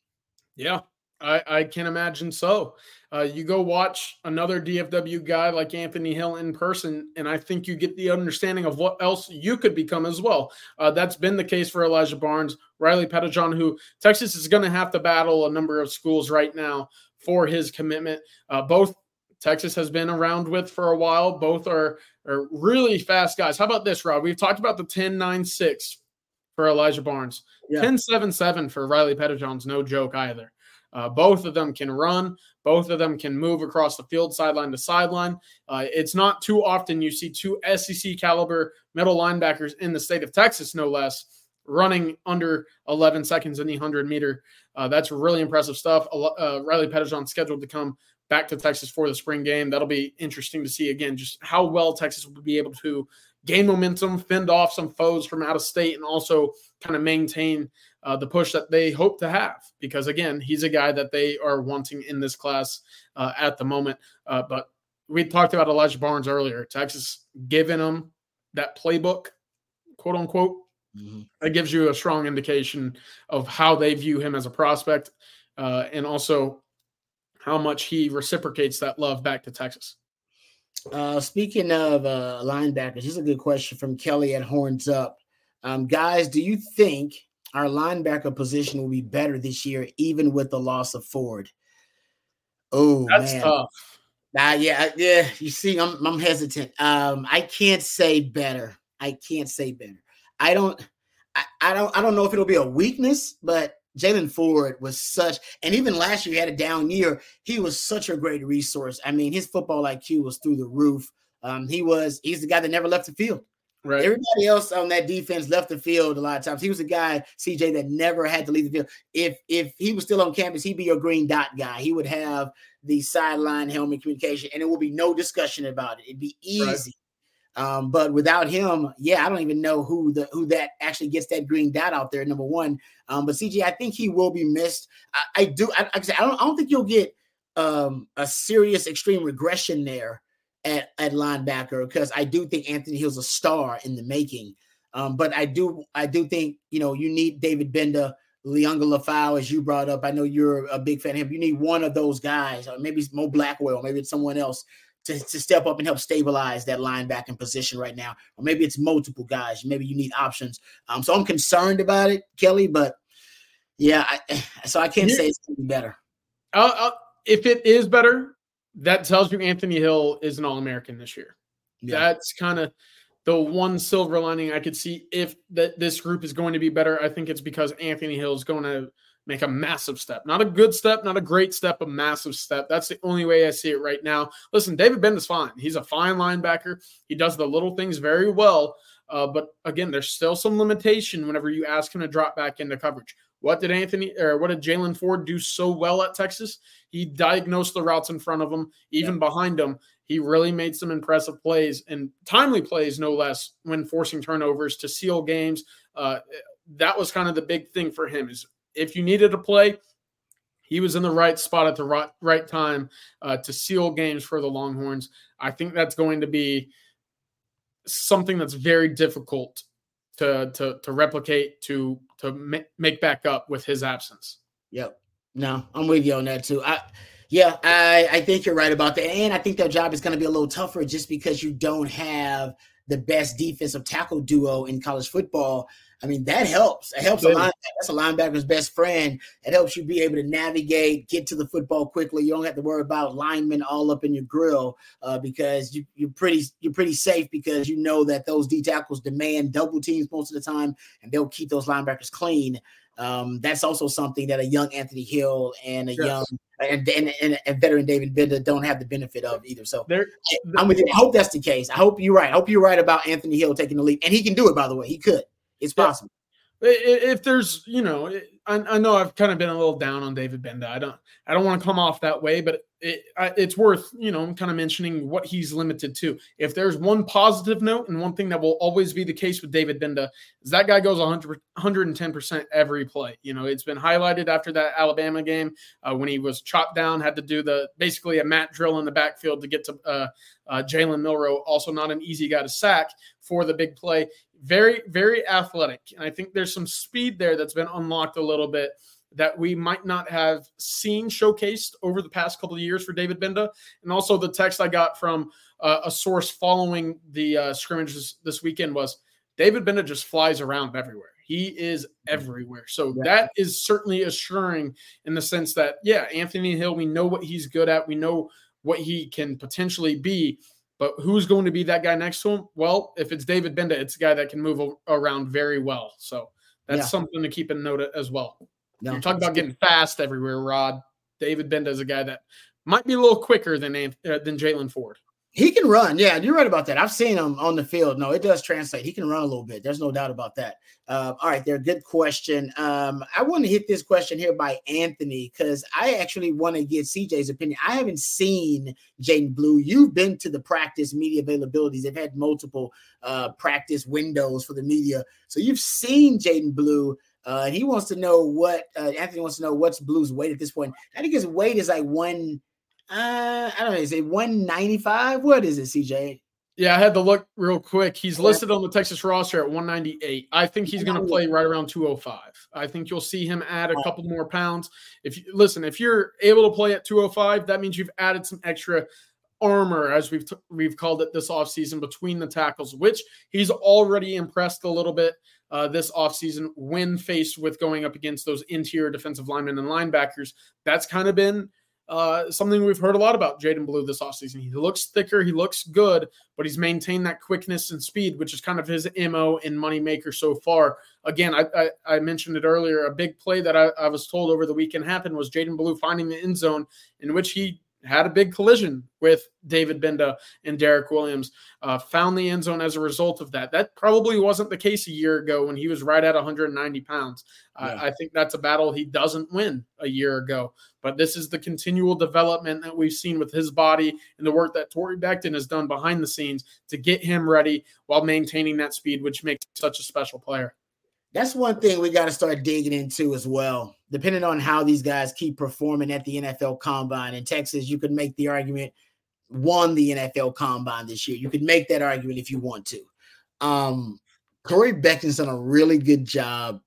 Yeah, I, I can imagine so. Uh, you go watch another D F W guy like Anthony Hill in person, and I think you get the understanding of what else you could become as well. Uh, that's been the case for Elijah Barnes, Riley Pettijohn, who Texas is going to have to battle a number of schools right now for his commitment. Uh, both Texas has been around with for a while. Both are, are really fast guys. How about this, Rob? We've talked about the ten nine six for Elijah Barnes. Yeah. ten seven seven for Riley Pettijohn's no joke either. Uh, both of them can run. Both of them can move across the field, sideline to sideline. Uh, it's not too often you see two S E C caliber middle linebackers in the state of Texas, no less, running under eleven seconds in the one hundred meter. Uh, that's really impressive stuff. Uh, Riley Pettijohn scheduled to come back to Texas for the spring game. That'll be interesting to see, again, just how well Texas will be able to gain momentum, fend off some foes from out of state, and also kind of maintain uh, the push that they hope to have. Because, again, he's a guy that they are wanting in this class uh, at the moment. Uh, but we talked about Elijah Barnes earlier. Texas giving him that playbook, quote unquote. Mm-hmm. That gives you a strong indication of how they view him as a prospect, uh, and also how much he reciprocates that love back to Texas. Uh, speaking of uh, linebackers, here's a good question from Kelly at Horns Up. Um, guys, do you think our linebacker position will be better this year, even with the loss of Ford? Oh, that's man. tough. Uh, yeah, yeah. You see, I'm I'm hesitant. Um, I can't say better. I can't say better. I don't, I, I don't, I don't know if it'll be a weakness, but Jaylan Ford was such, and even last year he had a down year. He was such a great resource. I mean, his football I Q was through the roof. Um, he was, he's the guy that never left the field. Right. Everybody else on that defense left the field a lot of times. He was a guy, C J, that never had to leave the field. If if he was still on campus, he'd be your green dot guy. He would have the sideline helmet communication, and it would be no discussion about it. It'd be easy. Right. Um, but without him, yeah, I don't even know who the who that actually gets that green dot out there. Number one, um, but C J, I think he will be missed. I, I do. I, I, I don't. I don't think you'll get um, a serious extreme regression there at, at linebacker, because I do think Anthony Hill's a star in the making. Um, but I do I do think, you know, you need David Benda, Lianga Lafau, as you brought up. I know you're a big fan of him. You need one of those guys, or maybe it's Mo Blackwell, maybe it's someone else to, to step up and help stabilize that linebacking position right now. Or maybe it's multiple guys. Maybe you need options. Um, so I'm concerned about it, Kelly, but yeah, I, so I can't say it's going to be better. I'll, I'll, if it is better, that tells you Anthony Hill is an All-American this year. Yeah. That's kind of the one silver lining I could see. If that this group is going to be better, I think it's because Anthony Hill is going to make a massive step. Not a good step, not a great step, a massive step. That's the only way I see it right now. Listen, David Benda's fine. He's a fine linebacker. He does the little things very well. Uh, but again, there's still some limitation whenever you ask him to drop back into coverage. What did Anthony or what did Jaylan Ford do so well at Texas? He diagnosed the routes in front of him, even yeah. behind him. He really made some impressive plays and timely plays, no less, when forcing turnovers to seal games. Uh, that was kind of the big thing for him, is if you needed a play, he was in the right spot at the right, right time uh, to seal games for the Longhorns. I think that's going to be something that's very difficult to to to replicate, to to ma- make back up with his absence. Yep. No, I'm with you on that too. I yeah, I, I think you're right about that. And I think that job is going to be a little tougher just because you don't have the best defensive tackle duo in college football. I mean, that helps. It helps yeah. a linebacker. That's a linebacker's best friend. It helps you be able to navigate, get to the football quickly. You don't have to worry about linemen all up in your grill uh, because you, you're pretty you're pretty safe, because you know that those D tackles demand double teams most of the time, and they'll keep those linebackers clean. Um, that's also something that a young Anthony Hill and a yes. young and, and, and, and veteran David Benda don't have the benefit of either. So there, I'm with you. I hope that's the case. I hope you're right. I hope you're right about Anthony Hill taking the lead, and he can do it. By the way, he could. It's possible. If there's, you know, I, I know I've kind of been a little down on David Benda. I don't, I don't want to come off that way, but it, it's worth, you know, kind of mentioning what he's limited to. If there's one positive note, and one thing that will always be the case with David Benda, is that guy goes one hundred ten percent every play. You know, it's been highlighted after that Alabama game uh, when he was chopped down, had to do the basically a mat drill in the backfield to get to uh, uh, Jalen Milroe. Also, not an easy guy to sack for the big play. Very, very athletic. And I think there's some speed there that's been unlocked a little bit that we might not have seen showcased over the past couple of years for David Benda. And also the text I got from uh, a source following the uh, scrimmages this weekend was David Benda just flies around everywhere. He is everywhere. So yeah. that is certainly assuring in the sense that, yeah, Anthony Hill, we know what he's good at. We know what he can potentially be. But who's going to be that guy next to him? Well, if it's David Benda, it's a guy that can move around very well. So that's yeah. something to keep in note as well. No, You're talking about getting fast everywhere, Rod. David Benda is a guy that might be a little quicker than uh, than Jaylan Ford. He can run. Yeah, you're right about that. I've seen him on the field. No, it does translate. He can run a little bit. There's no doubt about that. Uh, all right, there. Good question. Um, I want to hit this question here by Anthony, because I actually want to get C J's opinion. I haven't seen Jaydon Blue. You've been to the practice media availabilities. They've had multiple uh, practice windows for the media. So you've seen Jaydon Blue. Uh, and he wants to know what uh, Anthony wants to know what's Blue's weight at this point. I think his weight is like one. Uh, I don't know. Is it one ninety-five? What is it, C J? Yeah, I had to look real quick. He's listed on the Texas roster at one ninety-eight. I think he's going to play right around two oh five. I think you'll see him add a couple more pounds. If you listen, if you're able to play at two oh five, that means you've added some extra armor, as we've t- we've called it this offseason, between the tackles, which he's already impressed a little bit uh, this offseason when faced with going up against those interior defensive linemen and linebackers. That's kind of been Uh, something we've heard a lot about Jaydon Blue this offseason. He looks thicker, he looks good, but he's maintained that quickness and speed, which is kind of his M O and moneymaker so far. Again, I, I, I mentioned it earlier. A big play that I, I was told over the weekend happened was Jaydon Blue finding the end zone, in which he had a big collision with David Binda and Derek Williams, uh, found the end zone as a result of that. That probably wasn't the case a year ago when he was right at one hundred ninety pounds. Yeah. I, I think that's a battle he doesn't win a year ago. But this is the continual development that we've seen with his body and the work that Torrey Becton has done behind the scenes to get him ready while maintaining that speed, which makes him such a special player. That's one thing we got to start digging into as well. Depending on how these guys keep performing at the N F L Combine. In Texas, you could make the argument won the N F L Combine this year. You could make that argument if you want to. Um, Torrey Becton's done a really good job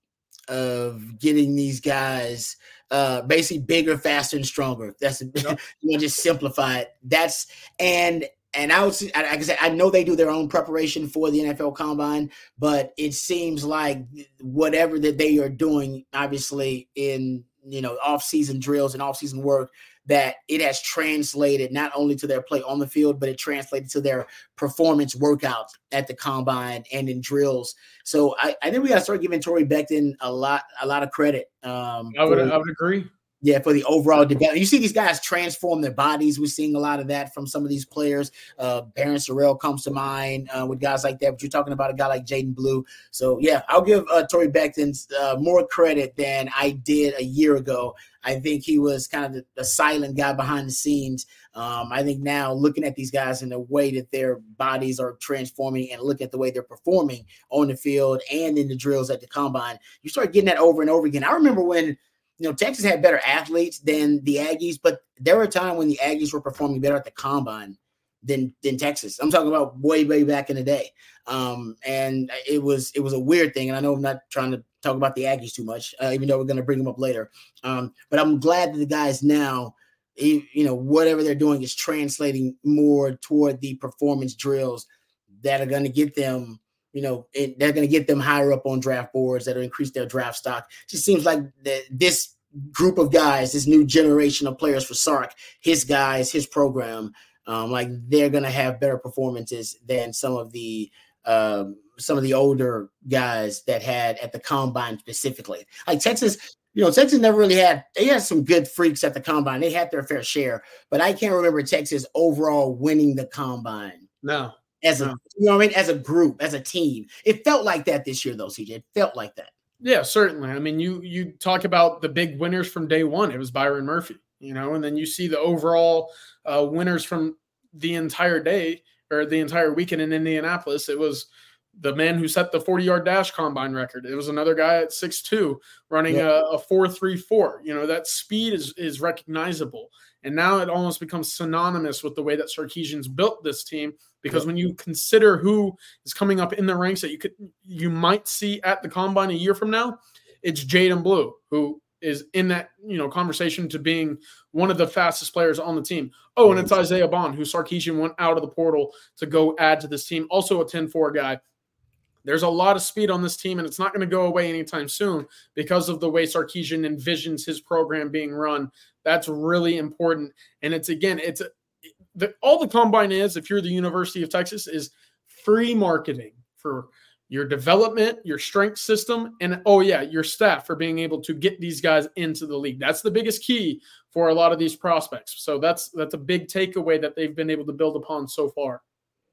of getting these guys uh, basically bigger, faster, and stronger. That's yep. You know, just simplify it. That's and. And I would, like I said, I know they do their own preparation for the N F L Combine, but it seems like whatever that they are doing, obviously in, you know, off-season drills and off-season work, that it has translated not only to their play on the field, but it translated to their performance workouts at the Combine and in drills. So I, I think we got to start giving Torrey Becton a lot, a lot of credit. Um, I would, for, I would agree. Yeah, for the overall development. You see these guys transform their bodies. We're seeing a lot of that from some of these players. Uh, Barron Sorrell comes to mind uh, with guys like that. But you're talking about a guy like Jaden Blue. So, yeah, I'll give uh, Torrey Becton uh, more credit than I did a year ago. I think he was kind of the, the silent guy behind the scenes. Um, I think now looking at these guys and the way that their bodies are transforming and look at the way they're performing on the field and in the drills at the Combine, you start getting that over and over again. I remember when – you know, Texas had better athletes than the Aggies, but there were a time when the Aggies were performing better at the Combine than than Texas. I'm talking about way, way back in the day. Um, and it was it was a weird thing. And I know I'm not trying to talk about the Aggies too much, uh, even though we're going to bring them up later. Um, but I'm glad that the guys now, you know, whatever they're doing is translating more toward the performance drills that are going to get them, you know, it, they're going to get them higher up on draft boards that will increase their draft stock. It just seems like the, this group of guys, this new generation of players for Sark, his guys, his program, um, like they're going to have better performances than some of the um, some of the older guys that had at the Combine specifically. Like Texas, you know, Texas never really had, they had some good freaks at the Combine. They had their fair share, but I can't remember Texas overall winning the Combine. No. As a, you know what I mean? As a group, as a team. It felt like that this year, though, C J. It felt like that. Yeah, certainly. I mean, you you talk about the big winners from day one. It was Byron Murphy, you know, and then you see the overall uh, winners from the entire day or the entire weekend in Indianapolis. It was the man who set the forty-yard dash combine record. It was another guy at six two running yeah. a, a four three four. You know, that speed is is recognizable. And now it almost becomes synonymous with the way that Sarkisian's built this team, because yeah. when you consider who is coming up in the ranks that you could you might see at the Combine a year from now, it's Jaden Blue, who is in that, you know, conversation to being one of the fastest players on the team. Oh, and it's Isaiah Bond, who Sarkisian went out of the portal to go add to this team, also a ten four guy. There's a lot of speed on this team, and it's not going to go away anytime soon because of the way Sarkisian envisions his program being run. That's really important. And it's, again, it's a, the, all the Combine is, if you're the University of Texas, is free marketing for your development, your strength system, and, oh, yeah, your staff for being able to get these guys into the league. That's the biggest key for a lot of these prospects. So that's that's a big takeaway that they've been able to build upon so far.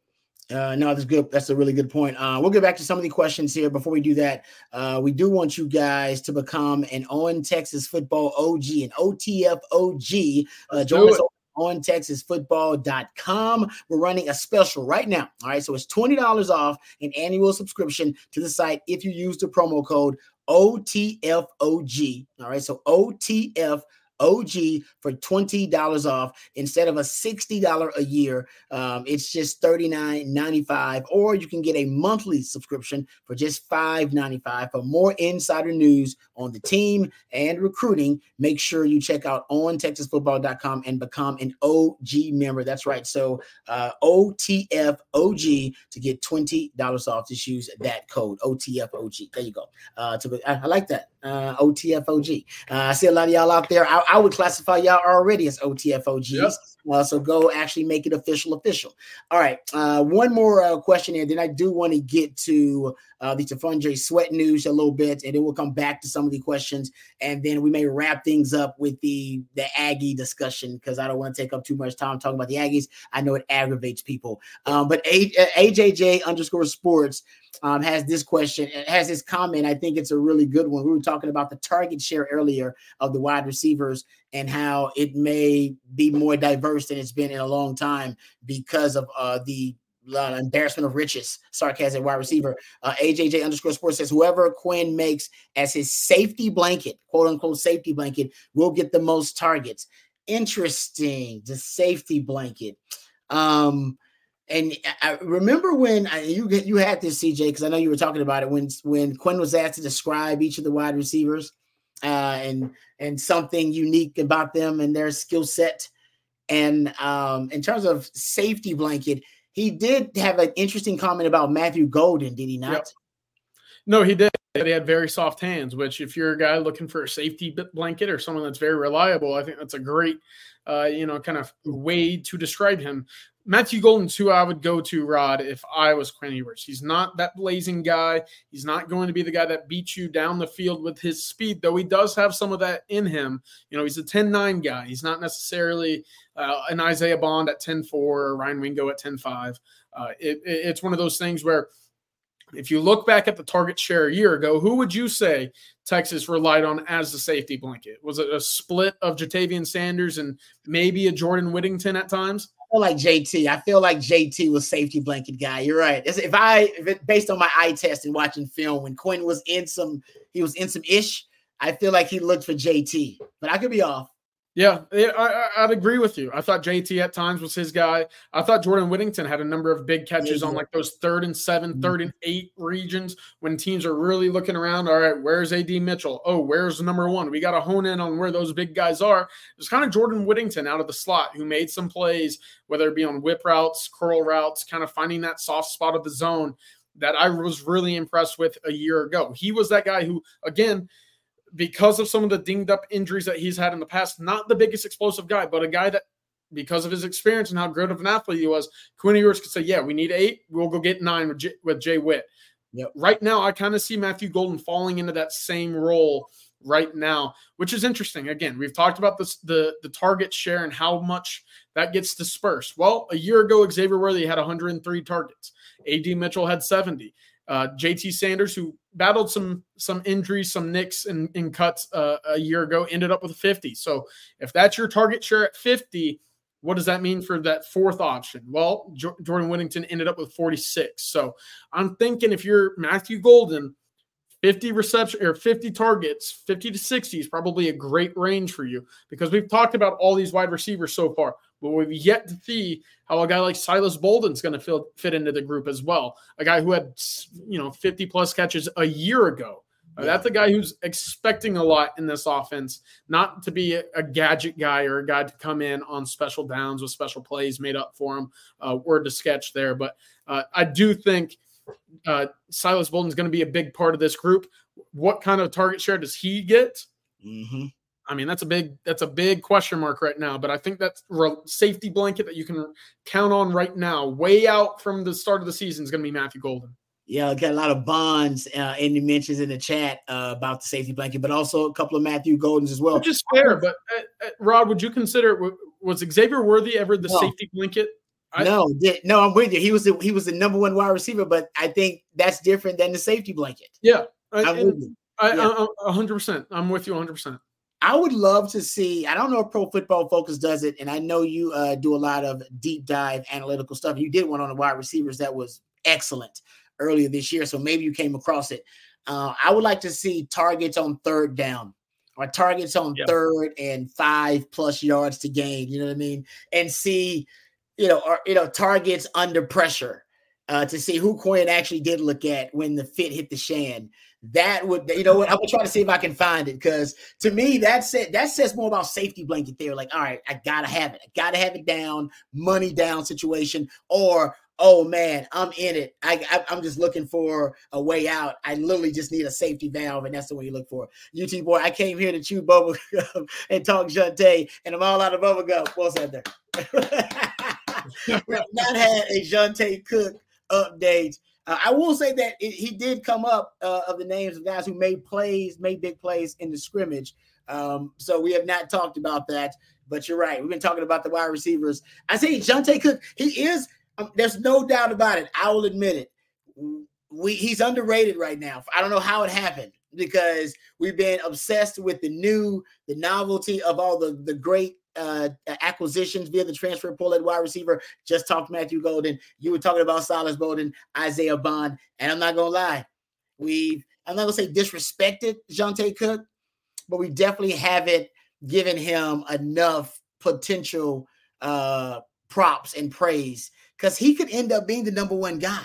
Uh, no, that's good. That's a really good point. Uh, we'll get back to some of the questions here. Before we do that, uh, we do want you guys to become an On Texas Football O G, an O T F O G. Uh, join us on texas football dot com. We're running a special right now. All right, so it's twenty dollars off an annual subscription to the site if you use the promo code O T F O G. All right, so O T F O G for twenty dollars off instead of a sixty dollars a year. Um, it's just thirty-nine ninety-five, or you can get a monthly subscription for just five ninety-five. For more insider news on the team and recruiting, make sure you check out on texas football dot com and become an O G member. That's right. So uh, O T F O G to get twenty dollars off. Just use that code O T F O G. There you go. Uh, to, I, I like that. Uh, O T F O G. Uh, I see a lot of y'all out there. I, I would classify y'all already as O T F O Gs. Yep. Uh, so go actually make it official, official. All right. Uh, one more uh, question here. Then I do want to get to uh, the T'Vondre Sweat news a little bit, and then we'll come back to some of the questions, and then we may wrap things up with the the Aggie discussion because I don't want to take up too much time talking about the Aggies. I know it aggravates people. Um, but A, A J J underscore sports um, has this question, has this comment. I think it's a really good one. We were talking about the target share earlier of the wide receivers and how it may be more diverse than it's been in a long time because of uh, the uh, embarrassment of riches, sarcasm wide receiver. Uh, A J J underscore sports says, whoever Quinn makes as his safety blanket, quote unquote safety blanket, will get the most targets. Interesting. The safety blanket. Um, and I remember when I, you you had this, C J, because I know you were talking about it when when Quinn was asked to describe each of the wide receivers uh, and and something unique about them and their skill set. And um, in terms of safety blanket, he did have an interesting comment about Matthew Golden, did he not? Yep. No, he did. He had very soft hands, which if you're a guy looking for a safety blanket or someone that's very reliable, I think that's a great, uh, you know, kind of way to describe him. Matthew Golden's who I would go to, Rod, if I was Quinn Ewers. He's not that blazing guy. He's not going to be the guy that beats you down the field with his speed, though he does have some of that in him. You know, he's a ten nine guy. He's not necessarily uh, an Isaiah Bond at ten four or Ryan Wingo at ten five. Uh, it, it, it's one of those things where if you look back at the target share a year ago, who would you say Texas relied on as the safety blanket? Was it a split of Jatavian Sanders and maybe a Jordan Whittington at times? I feel like J T. I feel like J T was safety blanket guy. You're right. If I, if it, based on my eye test and watching film, when Quinn was in some, he was in some ish. I feel like he looked for J T, but I could be off. Yeah, I, I'd agree with you. I thought J T at times was his guy. I thought Jordan Whittington had a number of big catches yeah, on like those third and seven, mm-hmm. third and eight regions when teams are really looking around. All right, where's A D Mitchell? Oh, where's number one? We got to hone in on where those big guys are. It's kind of Jordan Whittington out of the slot who made some plays, whether it be on whip routes, curl routes, kind of finding that soft spot of the zone that I was really impressed with a year ago. He was that guy who, again, because of some of the dinged up injuries that he's had in the past, not the biggest explosive guy, but a guy that, because of his experience and how good of an athlete he was, Quinn Ewers could say, yeah, we need eight. We'll go get nine with J, with Jay Witt. Yep. Right now, I kind of see Matthew Golden falling into that same role right now, which is interesting. Again, we've talked about this, the, the target share and how much that gets dispersed. Well, a year ago, Xavier Worthy had one hundred three targets. A D Mitchell had seventy. Uh, J T Sanders, who battled some some injuries, some nicks and, and cuts uh, a year ago, ended up with fifty. So if that's your target share at fifty, what does that mean for that fourth option? Well, jo- Jordan Whittington ended up with forty-six. So I'm thinking if you're Matthew Golden, fifty reception or fifty targets, fifty to sixty is probably a great range for you because we've talked about all these wide receivers so far, but we've yet to see how a guy like Silas Bolden's going to fit, fit into the group as well. A guy who had, you know, fifty plus catches a year ago. Yeah. That's a guy who's expecting a lot in this offense, not to be a, a gadget guy or a guy to come in on special downs with special plays made up for him. Uh, word to sketch there. But uh, I do think uh, Silas Bolden's going to be a big part of this group. What kind of target share does he get? Mm-hmm. I mean, that's a big that's a big question mark right now, but I think that's a safety blanket that you can count on right now, way out from the start of the season, is going to be Matthew Golden. Yeah, I got a lot of bonds uh, in the mentions in the chat uh, about the safety blanket, but also a couple of Matthew Goldens as well. Which is fair, but uh, uh, Rod, would you consider was Xavier Worthy ever the no. safety blanket? I, no, no, I'm with you. He was the, he was the number one wide receiver, but I think that's different than the safety blanket. Yeah, I, I'm with you. I, yeah. I, one hundred percent. I'm with you one hundred percent. I would love to see, I don't know if Pro Football Focus does it, and I know you uh, do a lot of deep dive analytical stuff. You did one on the wide receivers that was excellent earlier this year, so maybe you came across it. Uh, I would like to see targets on third down or targets on yep. third and five plus yards to gain, you know what I mean? And see, you know, or, you know, targets under pressure uh, to see who Quinn actually did look at when the fit hit the shan. That would, you know what, I'm gonna try to see if I can find it, because to me, that's it. That says more about safety blanket there. Like, all right, I gotta have it. I gotta have it down, money down situation, or oh man, I'm in it. I, I I'm just looking for a way out. I literally just need a safety valve, and that's the way you look for. U T boy, I came here to chew bubble gum and talk Jonte, and I'm all out of bubble gum. What's that there? We have not had a Jonte Cook update. Uh, I will say that it, he did come up uh, of the names of guys who made plays, made big plays in the scrimmage. Um, so we have not talked about that, but you're right. We've been talking about the wide receivers. I say Johntay Cook, he is, um, there's no doubt about it. I will admit it. We, he's underrated right now. I don't know how it happened because we've been obsessed with the new, the novelty of all the, the great uh, acquisitions via the transfer portal at wide receiver. Just talked Matthew Golden. You were talking about Silas Bowden, Isaiah Bond. And I'm not going to lie. We've, I'm not going to say disrespected Johntay Cook, but we definitely haven't given him enough potential uh, props and praise because he could end up being the number one guy.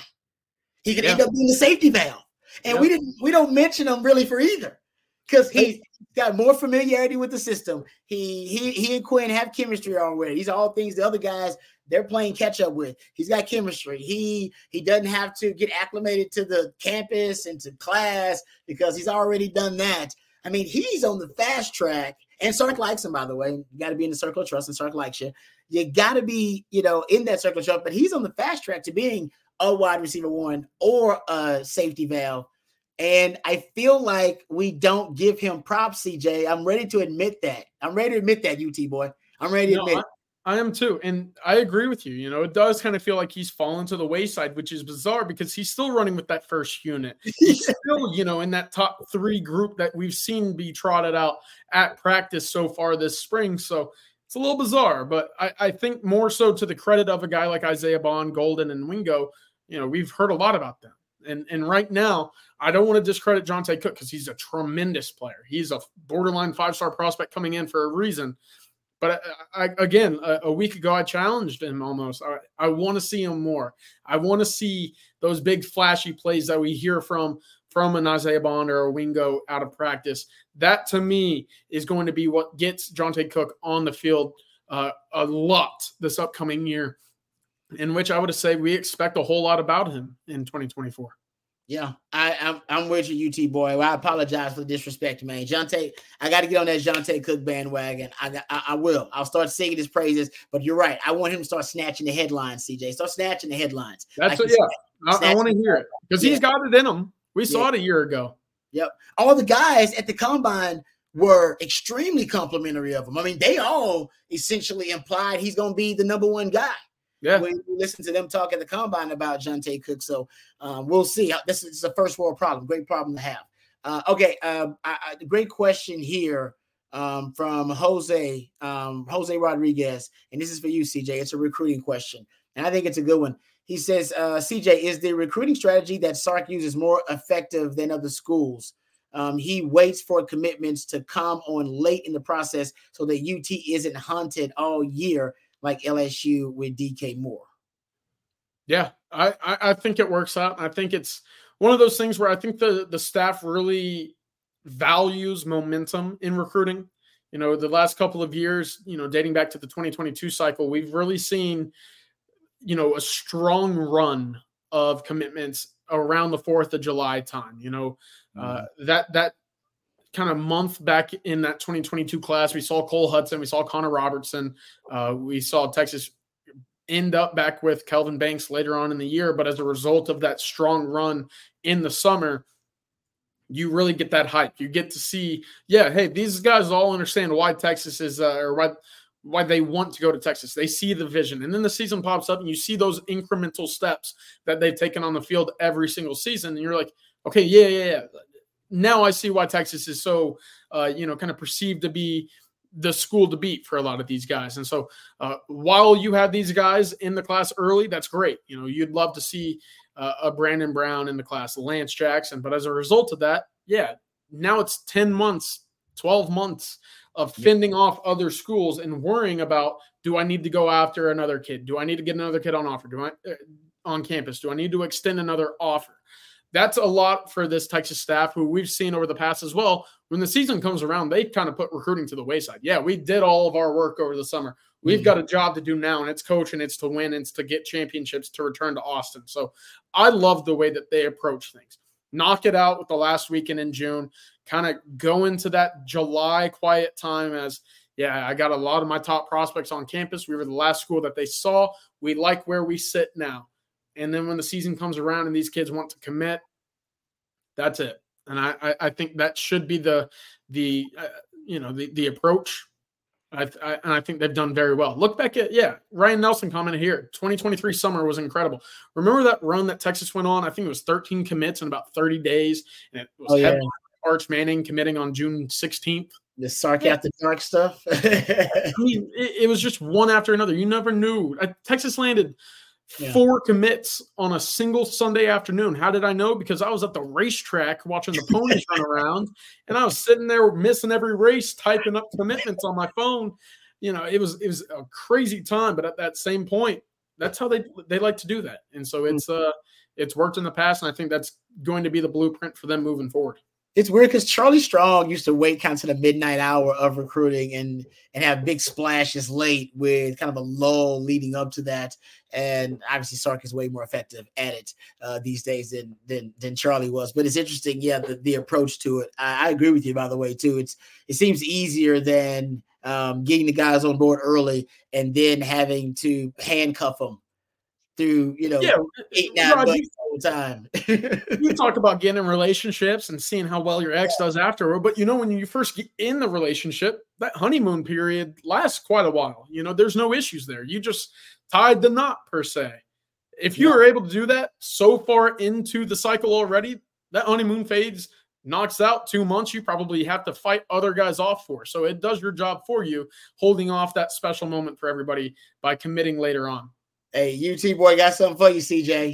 He could yeah. end up being the safety valve. And yeah. we didn't we don't mention him really for either. Because he's got more familiarity with the system. He he he and Quinn have chemistry already. These are all things the other guys they're playing catch up with. He's got chemistry. He he doesn't have to get acclimated to the campus and to class because he's already done that. I mean, he's on the fast track. And Sark likes him, by the way. You got to be in the circle of trust, and Sark likes you. You got to be, you know, in that circle of trust. But he's on the fast track to being a wide receiver one or a safety valve. And I feel like we don't give him props, C J. I'm ready to admit that. I'm ready to admit that, U T boy. I'm ready to no, admit it. I, I am too. And I agree with you. You know, it does kind of feel like he's fallen to the wayside, which is bizarre because he's still running with that first unit. He's still, you know, in that top three group that we've seen be trotted out at practice so far this spring. So it's a little bizarre, but I, I think more so to the credit of a guy like Isaiah Bond, Golden, and Wingo, you know, we've heard a lot about them. And, and right now, I don't want to discredit Johntay Cook because he's a tremendous player. He's a borderline five-star prospect coming in for a reason. But I, I, again, a, a week ago, I challenged him almost. I, I want to see him more. I want to see those big flashy plays that we hear from, from an Isaiah Bond or a Wingo out of practice. That, to me, is going to be what gets Johntay Cook on the field uh, a lot this upcoming year, in which I would say we expect a whole lot about him in twenty twenty-four. Yeah, I, I'm I'm with you, U T boy. Well, I apologize for the disrespect, man. Johntay, I got to get on that Johntay Cook bandwagon. I, got, I I will. I'll start singing his praises. But you're right. I want him to start snatching the headlines, C J. Start snatching the headlines. That's like what, yeah. I, I want to hear it because yeah. he's got it in him. We saw yeah. it a year ago. Yep. All the guys at the combine were extremely complimentary of him. I mean, they all essentially implied he's going to be the number one guy. Yeah, when you listen to them talk at the combine about Johntay Cook. So um, we'll see. This is a first world problem. Great problem to have. Uh, okay, um, I, I, great question here um, from Jose um, Jose Rodriguez, and this is for you, C J. It's a recruiting question, and I think it's a good one. He says, uh, C J, is the recruiting strategy that Sark uses more effective than other schools? Um, he waits for commitments to come on late in the process so that U T isn't hunted all year like L S U with D K Moore. Yeah, I, I think it works out. I think it's one of those things where I think the, the staff really values momentum in recruiting. You know, the last couple of years, you know, dating back to the twenty twenty-two cycle, we've really seen, you know, a strong run of commitments around the fourth of July time. You know, mm-hmm. uh, that that kind of month back in that twenty twenty-two class, we saw Cole Hudson, we saw Connor Robertson, uh, we saw Texas end up back with Kelvin Banks later on in the year. But as a result of that strong run in the summer, you really get that hype. You get to see, yeah, hey, these guys all understand why Texas is, uh, or why why they want to go to Texas. They see the vision. And then the season pops up and you see those incremental steps that they've taken on the field every single season. And you're like, okay, yeah, yeah, yeah. Now I see why Texas is so, uh, you know, kind of perceived to be the school to beat for a lot of these guys. And so uh, while you have these guys in the class early, that's great. You know, you'd love to see uh, a Brandon Brown in the class, Lance Jackson. But as a result of that, yeah, now it's ten months, twelve months of fending yeah. off other schools and worrying about, do I need to go after another kid? Do I need to get another kid on offer? Do I uh, on campus? Do I need to extend another offer? That's a lot for this Texas staff, who we've seen over the past as well. When the season comes around, they kind of put recruiting to the wayside. Yeah, we did all of our work over the summer. We've mm-hmm. got a job to do now, and it's coaching, it's to win, it's to get championships, to return to Austin. So I love the way that they approach things. Knock it out with the last weekend in June, kind of go into that July quiet time as, yeah, I got a lot of my top prospects on campus. We were the last school that they saw. We like where we sit now. And then when the season comes around and these kids want to commit, that's it. And I, I, I think that should be the, the uh, you know, the, the approach. I, I, and I think they've done very well. Look back at, yeah, Ryan Nelson commented here, twenty twenty-three summer was incredible. Remember that run that Texas went on? I think it was thirteen commits in about thirty days. And it was oh, yeah. Arch Manning committing on June sixteenth. The Sark after dark stuff. I mean, it, it was just one after another. You never knew. I, Texas landed yeah. four commits on a single Sunday afternoon. How did I know? Because I was at the racetrack watching the ponies run around, and I was sitting there missing every race, typing up commitments on my phone. You know, it was it was a crazy time. But at that same point, that's how they they like to do that. And so it's uh it's worked in the past, and I think that's going to be the blueprint for them moving forward. It's weird because Charlie Strong used to wait kind of to the midnight hour of recruiting and and have big splashes late with kind of a lull leading up to that. And obviously Sark is way more effective at it uh, these days than, than than Charlie was. But it's interesting, yeah, the, the approach to it. I, I agree with you, by the way, too. It's it seems easier than um, getting the guys on board early and then having to handcuff them through, you know, yeah, eight, nine Rod, months all the time. You talk about getting in relationships and seeing how well your ex does afterward. But, you know, when you first get in the relationship, that honeymoon period lasts quite a while. You know, there's no issues there. You just tied the knot, per se. If you yeah. are able to do that so far into the cycle already, that honeymoon phase knocks out two months you probably have to fight other guys off for. So it does your job for you, holding off that special moment for everybody by committing later on. Hey, U T boy got something for you, C J.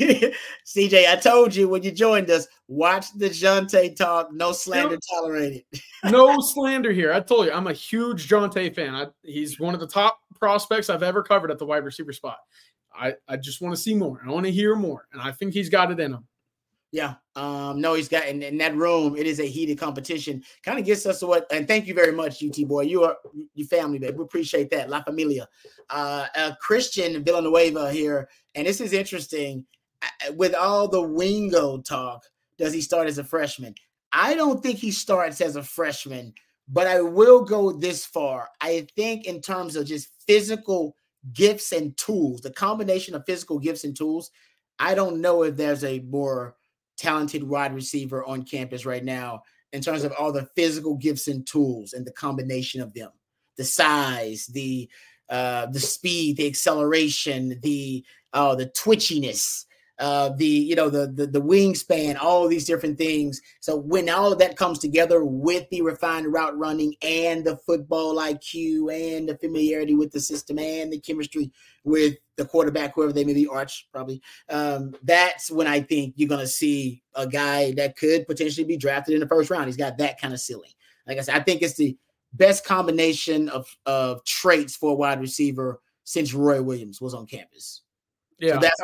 C J, I told you when you joined us, watch the Jonte talk. No slander tolerated. No slander here. I told you, I'm a huge Jonte fan. I, he's one of the top prospects I've ever covered at the wide receiver spot. I, I just want to see more. I want to hear more, and I think he's got it in him. Yeah. Um, no, he's got in, in that room. It is a heated competition. Kind of gets us to what, and thank you very much, U T boy. You are your family, babe. We appreciate that. La Familia. Uh, uh, Christian Villanueva here. And this is interesting. With all the Wingo talk, does he start as a freshman? I don't think he starts as a freshman, but I will go this far. I think in terms of just physical gifts and tools, the combination of physical gifts and tools, I don't know if there's a more talented wide receiver on campus right now in terms of all the physical gifts and tools and the combination of them, the size, the uh, the speed, the acceleration, the uh, the twitchiness, uh, the you know the, the the wingspan, all of these different things. So when all of that comes together with the refined route running and the football I Q and the familiarity with the system and the chemistry with the quarterback, whoever they may be, Arch probably, um, that's when I think you're going to see a guy that could potentially be drafted in the first round. He's got that kind of ceiling. Like I said, I think it's the best combination of, of traits for a wide receiver since Roy Williams was on campus. Yeah, so that's I,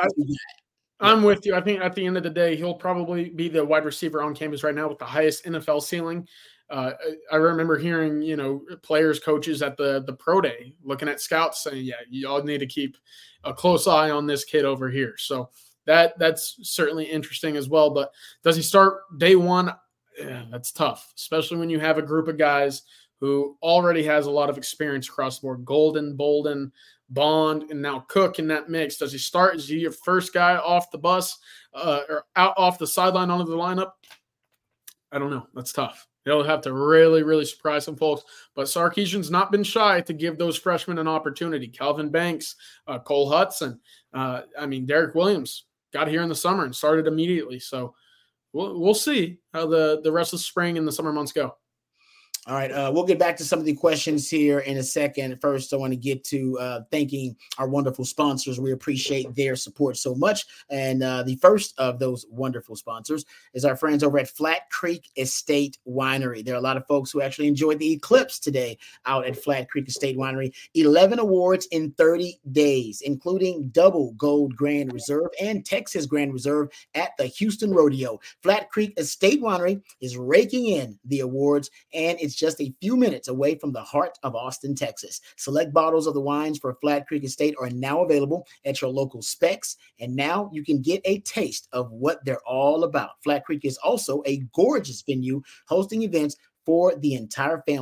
I'm with you. I think at the end of the day, he'll probably be the wide receiver on campus right now with the highest N F L ceiling. Uh, I remember hearing, you know, players, coaches at the, the pro day looking at scouts saying, yeah, you all need to keep a close eye on this kid over here. So that that's certainly interesting as well. But does he start day one? Yeah, that's tough, especially when you have a group of guys who already has a lot of experience across the board. Golden, Bolden, Bond, and now Cook in that mix. Does he start? Is he your first guy off the bus uh, or out off the sideline onto the lineup? I don't know. That's tough. He'll have to really, really surprise some folks. But Sarkisian's not been shy to give those freshmen an opportunity. Calvin Banks, uh, Cole Hudson. Uh, I mean, Derek Williams got here in the summer and started immediately. So we'll, we'll see how the, the rest of the spring and the summer months go. All right, uh, we'll get back to some of the questions here in a second. First, I want to get to uh, thanking our wonderful sponsors. We appreciate their support so much. And uh, the first of those wonderful sponsors is our friends over at Flat Creek Estate Winery. There are a lot of folks who actually enjoyed the eclipse today out at Flat Creek Estate Winery. eleven awards in thirty days, including double gold Grand Reserve and Texas Grand Reserve at the Houston Rodeo. Flat Creek Estate Winery is raking in the awards, and it's just a few minutes away from the heart of Austin, Texas. Select bottles of the wines for Flat Creek Estate are now available at your local Specs, and now you can get a taste of what they're all about. Flat Creek is also a gorgeous venue hosting events for the entire family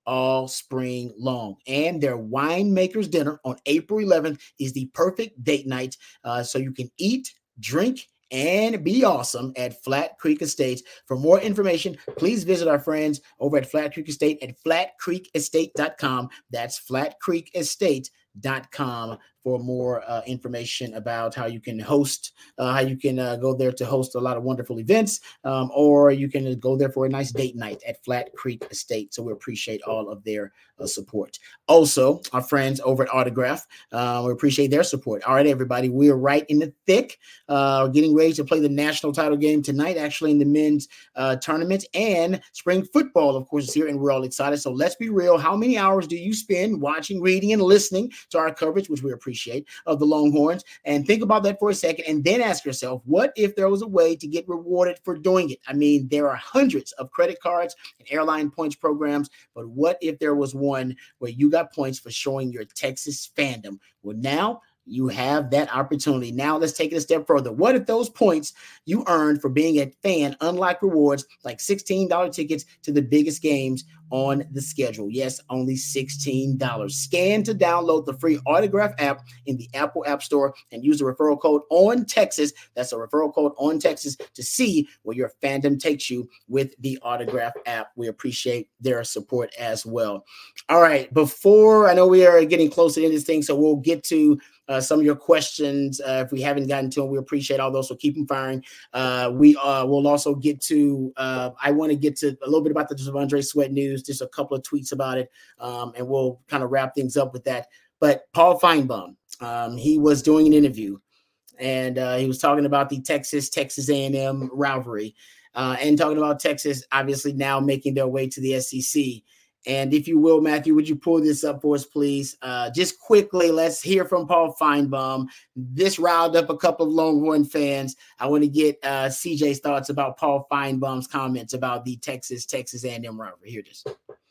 all spring long. And their winemaker's dinner on April eleventh is the perfect date night, uh, so you can eat, drink, and be awesome at Flat Creek Estates. For more information, please visit our friends over at Flat Creek Estate at flat creek estate dot com. That's flat creek estate dot com for more uh, information about how you can host, uh, how you can uh, go there to host a lot of wonderful events, um, or you can go there for a nice date night at Flat Creek Estate. So we appreciate all of their uh, support. Also, our friends over at Autograph, uh, we appreciate their support. All right, everybody, we are right in the thick, uh, getting ready to play the national title game tonight, actually in the men's uh, tournament, and spring football, of course, is here, and we're all excited. So let's be real. How many hours do you spend watching, reading, and listening to our coverage, which we appreciate, of the Longhorns? And think about that for a second, and then ask yourself, what if there was a way to get rewarded for doing it? I mean, there are hundreds of credit cards and airline points programs, but what if there was one where you got points for showing your Texas fandom? Well, now you have that opportunity. Now let's take it a step further. What if those points you earned for being a fan unlock rewards like sixteen dollars tickets to the biggest games on the schedule? Yes, only sixteen dollars. Scan to download the free Autograph app in the Apple App Store and use the referral code ONTexas. That's a referral code ONTexas to see where your fandom takes you with the Autograph app. We appreciate their support as well. All right, before, I know we are getting close to the end of this thing, so we'll get to Uh, some of your questions. Uh, if we haven't gotten to them, we appreciate all those, so keep them firing. Uh, we uh, will also get to, uh, I want to get to a little bit about the T'Vondre Sweat news, just a couple of tweets about it, um, and we'll kind of wrap things up with that. But Paul Feinbaum, um, he was doing an interview, and uh, he was talking about the Texas, Texas A and M rivalry, uh, and talking about Texas obviously now making their way to the S E C. And if you will, Matthew, would you pull this up for us, please? Uh, just quickly, let's hear from Paul Feinbaum. This riled up a couple of Longhorn fans. I want to get uh, C J's thoughts about Paul Feinbaum's comments about the Texas, Texas A and M rivalry. Here it is.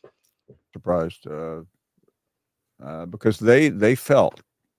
Surprised uh, uh, because they they felt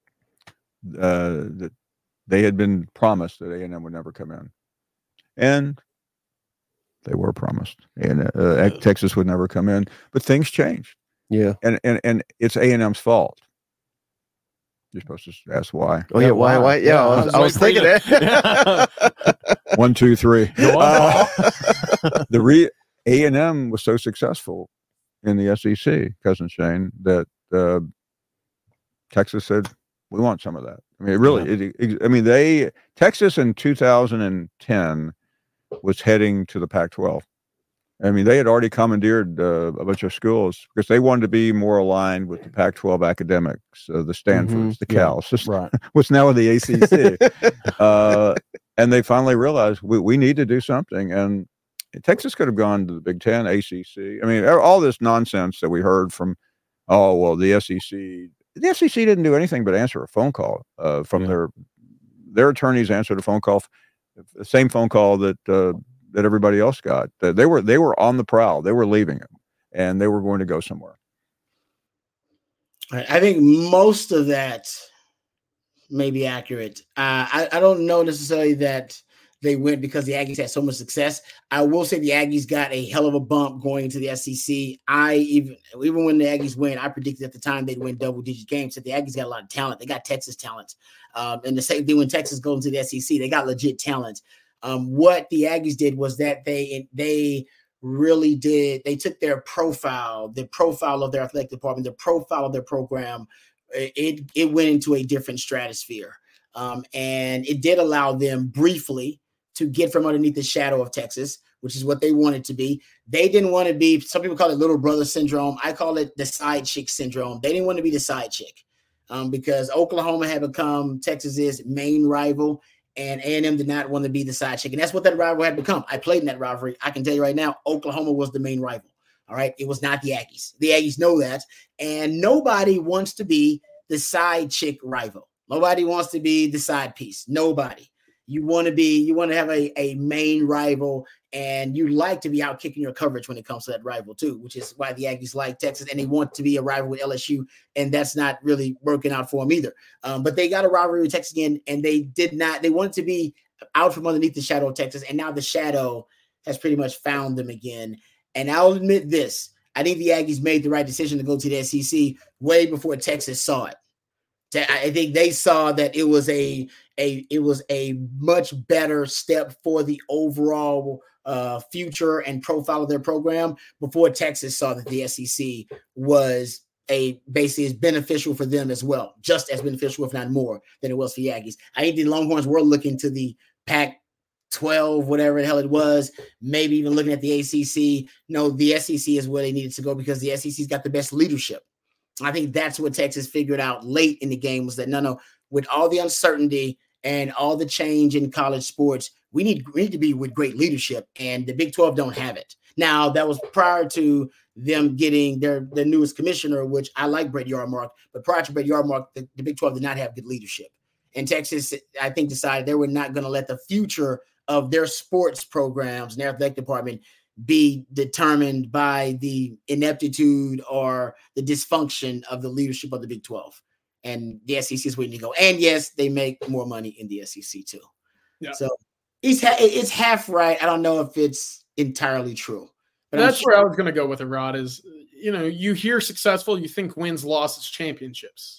uh, that they had been promised that A and M would never come in, and they were promised, and uh, Texas would never come in. But things changed. Yeah, and and and it's A and M's fault. You're supposed to ask why. Oh yeah, why? Why? Yeah, I was, I was thinking that. One, two, three. Uh, the re A and M was so successful in the S E C, Cousin Shane, that uh, Texas said, "We want some of that." I mean, it really. Yeah. It, it, I mean, they Texas in two thousand ten was heading to the Pac twelve. I mean, they had already commandeered uh, a bunch of schools because they wanted to be more aligned with the Pac twelve academics, uh, the Stanfords, mm-hmm. the Cals, yeah, right. what's now in the A C C. uh, and they finally realized we, we need to do something. And Texas could have gone to the Big Ten, A C C. I mean, all this nonsense that we heard from, oh, well, the S E C. The S E C didn't do anything but answer a phone call uh, from yeah. their their attorneys answered a phone call, the same phone call that uh, that everybody else got. They were they were on the prowl. They were leaving it, and they were going to go somewhere. I think most of that may be accurate. Uh, I, I don't know necessarily that they went because the Aggies had so much success. I will say the Aggies got a hell of a bump going into the S E C. I even even when the Aggies win, I predicted at the time they'd win double-digit games. So the Aggies got a lot of talent. They got Texas talent. Um, and the same thing when Texas goes into the S E C, they got legit talent. Um, what the Aggies did was that they they really did. They took their profile, the profile of their athletic department, the profile of their program. It it went into a different stratosphere, um, and it did allow them briefly to get from underneath the shadow of Texas, which is what they wanted to be. They didn't want to be. Some people call it little brother syndrome. I call it the side chick syndrome. They didn't want to be the side chick um, because Oklahoma had become Texas's main rival. And A and M did not want to be the side chick. And that's what that rivalry had become. I played in that rivalry. I can tell you right now, Oklahoma was the main rival. All right. It was not the Aggies. The Aggies know that. And nobody wants to be the side chick rival. Nobody wants to be the side piece. Nobody. You want to be, you want to have a, a main rival, and you like to be out kicking your coverage when it comes to that rival too, which is why the Aggies like Texas, and they want to be a rival with L S U, and that's not really working out for them either. Um, but they got a rivalry with Texas again, and they did not, they wanted to be out from underneath the shadow of Texas, and now the shadow has pretty much found them again. And I'll admit this, I think the Aggies made the right decision to go to the S E C way before Texas saw it. I think they saw that it was a a it was a much better step for the overall uh, future and profile of their program before Texas saw that the S E C was a basically as beneficial for them as well, just as beneficial, if not more, than it was for the Aggies. I think the Longhorns were looking to the Pac twelve, whatever the hell it was, maybe even looking at the A C C. No, the S E C is where they needed to go because the S E C's got the best leadership. I think that's what Texas figured out late in the game was that, no, no, with all the uncertainty and all the change in college sports, we need, we need to be with great leadership, and the Big twelve don't have it. Now, that was prior to them getting their, their newest commissioner, which I like Brett Yarmark, but prior to Brett Yarmark, the, the Big twelve did not have good leadership. And Texas, I think, decided they were not going to let the future of their sports programs and their athletic department be determined by the ineptitude or the dysfunction of the leadership of the Big twelve. And the S E C is waiting to go. And yes, they make more money in the S E C too. Yeah. So it's, ha- it's half right. I don't know if it's entirely true. But that's sure- where I was going to go with it, Rod, is, you know, you hear successful, you think wins, losses, championships.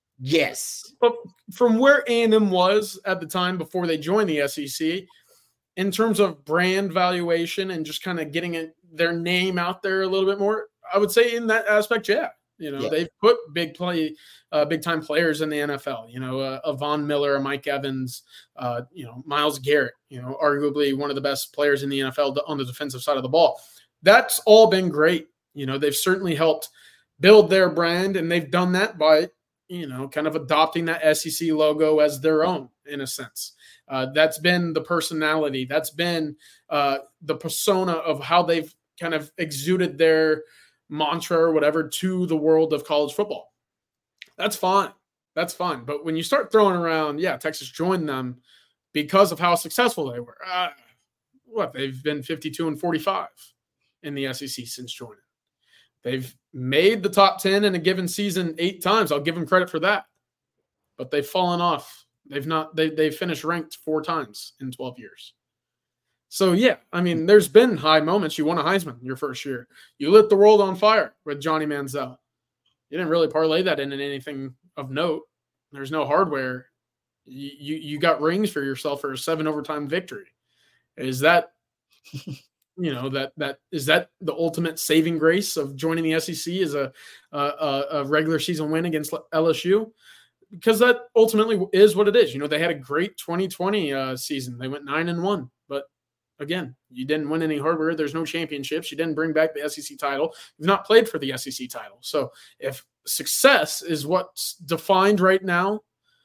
Yes. But from where A and M was at the time before they joined the S E C, in terms of brand valuation and just kind of getting it, their name out there a little bit more, I would say in that aspect, yeah. You know, yeah. they've put big play, uh, big time players in the N F L, you know, uh, a Von Miller, a Mike Evans, uh, you know, Myles Garrett, you know, arguably one of the best players in the N F L on the defensive side of the ball. That's all been great. You know, they've certainly helped build their brand, and they've done that by, you know, kind of adopting that S E C logo as their own in a sense. Uh, that's been the personality. That's been uh, the persona of how they've kind of exuded their mantra or whatever to the world of college football. That's fine. That's fine. But when you start throwing around, yeah, Texas joined them because of how successful they were. Uh, what, they've been fifty-two and forty-five in the S E C since joining. They've made the top ten in a given season eight times. I'll give them credit for that. But they've fallen off. They've not, they, they've finished ranked four times in twelve years. So, yeah, I mean, there's been high moments. You won a Heisman your first year. You lit the world on fire with Johnny Manziel. You didn't really parlay that into anything of note. There's no hardware. You, you, you got rings for yourself for a seven overtime victory. Is that, you know, that, that, is that the ultimate saving grace of joining the S E C as a, a, a regular season win against L S U? Because that ultimately is what it is. You know, they had a great twenty twenty uh, season. They went nine and one, but again, you didn't win any hardware. There's no championships. You didn't bring back the S E C title. You've not played for the S E C title. So if success is what's defined right now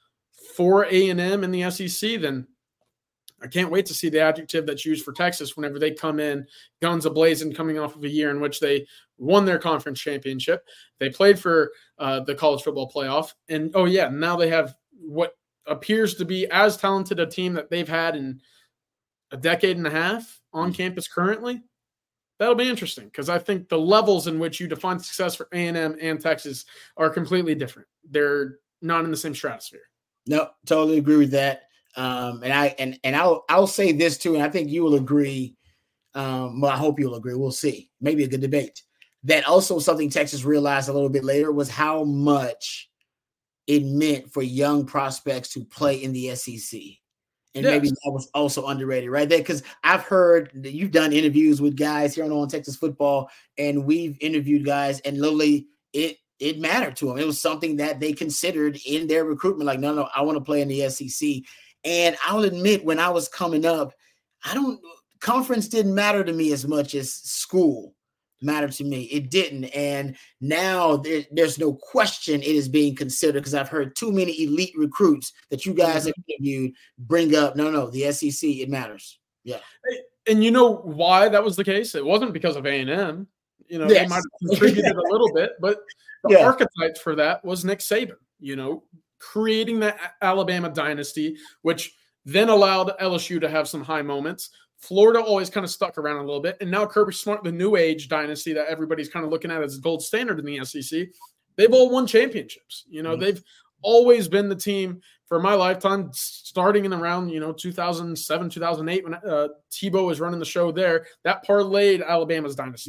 for A and M in the S E C, then I can't wait to see the adjective that's used for Texas whenever they come in guns a-blazing, coming off of a year in which they won their conference championship. They played for uh, the college football playoff. And, oh, yeah, now they have what appears to be as talented a team that they've had in a decade and a half on campus currently. That'll be interesting because I think the levels in which you define success for A and M and Texas are completely different. They're not in the same stratosphere. No, totally agree with that. Um, and I and and I'll I'll say this too, and I think you will agree. Um, well, I hope you'll agree. We'll see. Maybe a good debate. That also something Texas realized a little bit later was how much it meant for young prospects to play in the S E C. And yes. Maybe that was also underrated right there. Because I've heard that you've done interviews with guys here on, on Texas football, and we've interviewed guys, and literally it it mattered to them. It was something that they considered in their recruitment. Like, no, no, I want to play in the S E C. And I'll admit, when I was coming up, I don't conference didn't matter to me as much as school mattered to me. It didn't. And now there, there's no question it is being considered, because I've heard too many elite recruits that you guys have interviewed bring up, no, no, the S E C, it matters. Yeah. And you know why that was the case? It wasn't because of A and M. You know, yes. They might have contributed a little bit, but the yeah. archetype for that was Nick Saban, you know, creating that Alabama dynasty, which then allowed L S U to have some high moments. Florida always kind of stuck around a little bit. And now Kirby Smart, the new age dynasty that everybody's kind of looking at as gold standard in the S E C, they've all won championships. You know, mm-hmm. they've always been the team for my lifetime, starting in around, you know, two thousand seven, two thousand eight, when uh, Tebow was running the show there. That parlayed Alabama's dynasty. That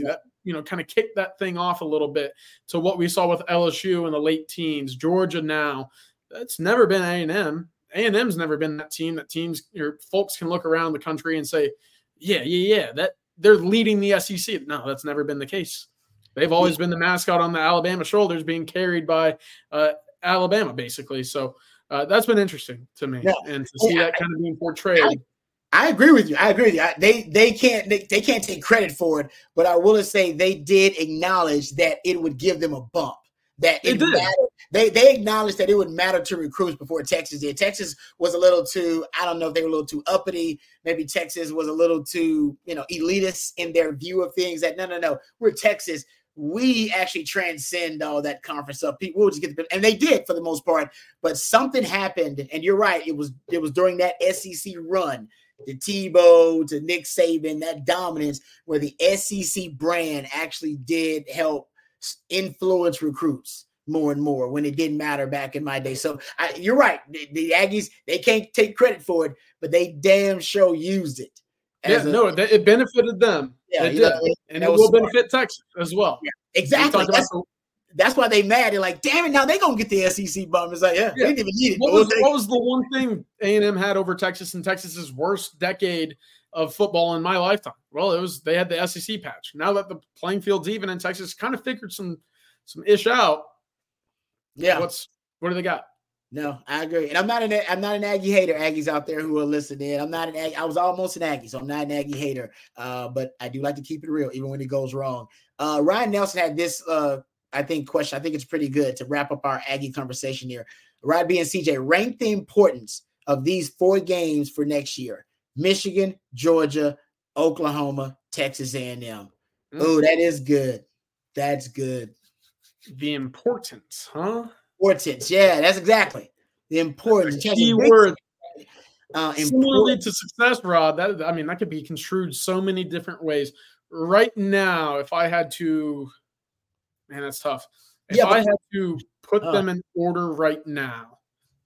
you know, kind of kick that thing off a little bit to what we saw with L S U in the late teens, Georgia now. That's never been A and M. A and M's never been that team that teams or folks can look around the country and say, yeah, yeah, yeah, that they're leading the S E C. No, that's never been the case. They've always been the mascot on the Alabama shoulders being carried by uh, Alabama, basically. So uh, that's been interesting to me. Yeah. And to see yeah, that I, kind of being portrayed. I, I agree with you. I agree with you. I, they they can't they, they can't take credit for it, but I will say they did acknowledge that it would give them a bump. That it, it did. Mattered. They they acknowledged that it would matter to recruits before Texas did. Texas was a little too, I don't know if they were a little too uppity. Maybe Texas was a little too, you know, elitist in their view of things. That no, no, no, we're Texas. We actually transcend all that conference stuff. People will just get the, and they did for the most part. But something happened, and you're right. It was it was during that S E C run. To Tebow, to Nick Saban, that dominance where the S E C brand actually did help influence recruits more and more when it didn't matter back in my day. So I, you're right. The, the Aggies, they can't take credit for it, but they damn sure used it. Yeah, a, no, it, it benefited them. Yeah, it did. Know, it, and it will smart. benefit Texas as well. Yeah, exactly. That's, the, that's why they mad. They're like, damn it, now they're going to get the S E C bum. It's like, yeah, yeah. they didn't even need it. What was, what was the one thing A and M had over Texas in Texas's worst decade of football in my lifetime? Well, it was they had the S E C patch. Now that the playing field's even in Texas, kind of figured some some ish out. Yeah. What's what do they got? No, I agree. And I'm not an I'm not an Aggie hater, Aggies out there who are listening. I'm not an Aggie. I was almost an Aggie, so I'm not an Aggie hater. Uh, but I do like to keep it real, even when it goes wrong. Uh, Ryan Nelson had this, uh, I think, question. I think it's pretty good to wrap up our Aggie conversation here. Rod B and C J, rank the importance of these four games for next year. Michigan, Georgia, Oklahoma, Texas A and M. Mm. Oh, that is good. That's good. The importance, huh? Importance, yeah, that's exactly the importance. Key word. Uh, Similarly to success, Rod. That I mean, that could be construed so many different ways. Right now, if I had to, man, that's tough. If yeah, but, I had to put uh, them in order right now,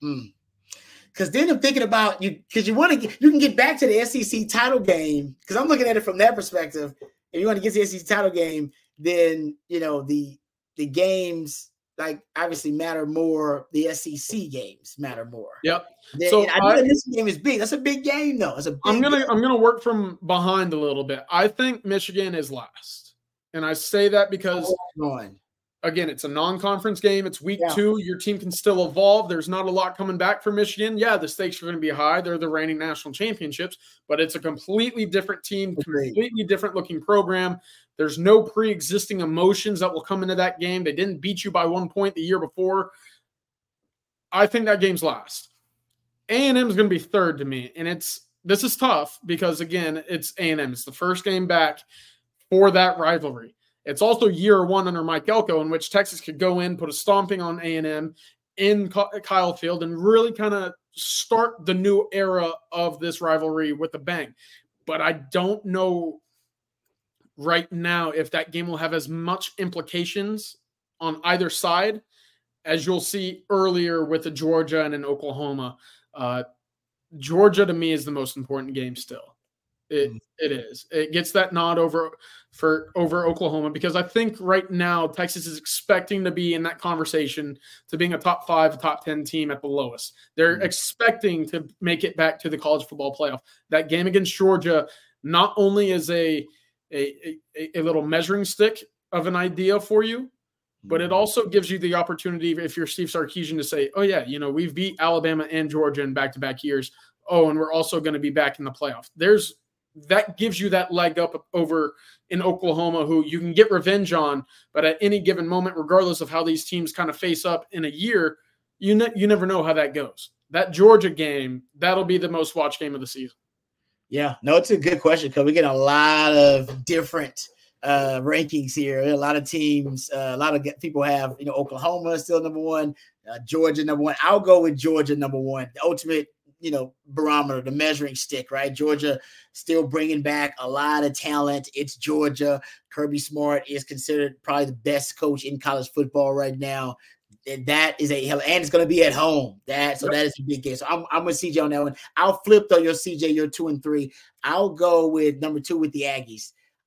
because mm. then I'm thinking about you because you want to you can get back to the S E C title game because I'm looking at it from that perspective. If you want to get to the S E C title game, then you know the the games. Like obviously matter more. The S E C games matter more. Yep. Then, so I know I, this game is big. That's a big game, though. It's a. Big I'm gonna game. I'm gonna work from behind a little bit. I think Michigan is last, and I say that because oh, again, it's a non-conference game. It's week yeah. two. Your team can still evolve. There's not a lot coming back for Michigan. Yeah, the stakes are going to be high. They're the reigning national championships, but it's a completely different team, completely different looking program. There's no pre-existing emotions that will come into that game. They didn't beat you by one point the year before. I think that game's last. A and M is going to be third to me, and it's this is tough because, again, it's A and M. It's the first game back for that rivalry. It's also year one under Mike Elko in which Texas could go in, put a stomping on A and M in Kyle Field, and really kind of start the new era of this rivalry with a bang. But I don't know right now if that game will have as much implications on either side as you'll see earlier with the Georgia and in Oklahoma. Uh, Georgia to me is the most important game still. It mm. it is. It gets that nod over for over Oklahoma because I think right now Texas is expecting to be in that conversation to being a top five, top ten team at the lowest. They're mm. expecting to make it back to the college football playoff. That game against Georgia not only is a A, a, a little measuring stick of an idea for you, but it also gives you the opportunity, if you're Steve Sarkisian, to say, oh, yeah, you know, we've beat Alabama and Georgia in back-to-back years. Oh, and we're also going to be back in the playoff. There's that gives you that leg up over in Oklahoma, who you can get revenge on, but at any given moment, regardless of how these teams kind of face up in a year, you, ne- you never know how that goes. That Georgia game, that'll be the most watched game of the season. Yeah, no, it's a good question because we get a lot of different uh, rankings here. A lot of teams, uh, a lot of people have, you know, Oklahoma still number one, uh, Georgia number one. I'll go with Georgia number one, the ultimate, you know, barometer, the measuring stick, right? Georgia still bringing back a lot of talent. It's Georgia. Kirby Smart is considered probably the best coach in college football right now. And that is a hell, and it's going to be at home. That so yep. that is a big game. So I'm I'm with C J on that one. I'll flip though. Your C J, your two and three. I'll go with number two with the Aggies.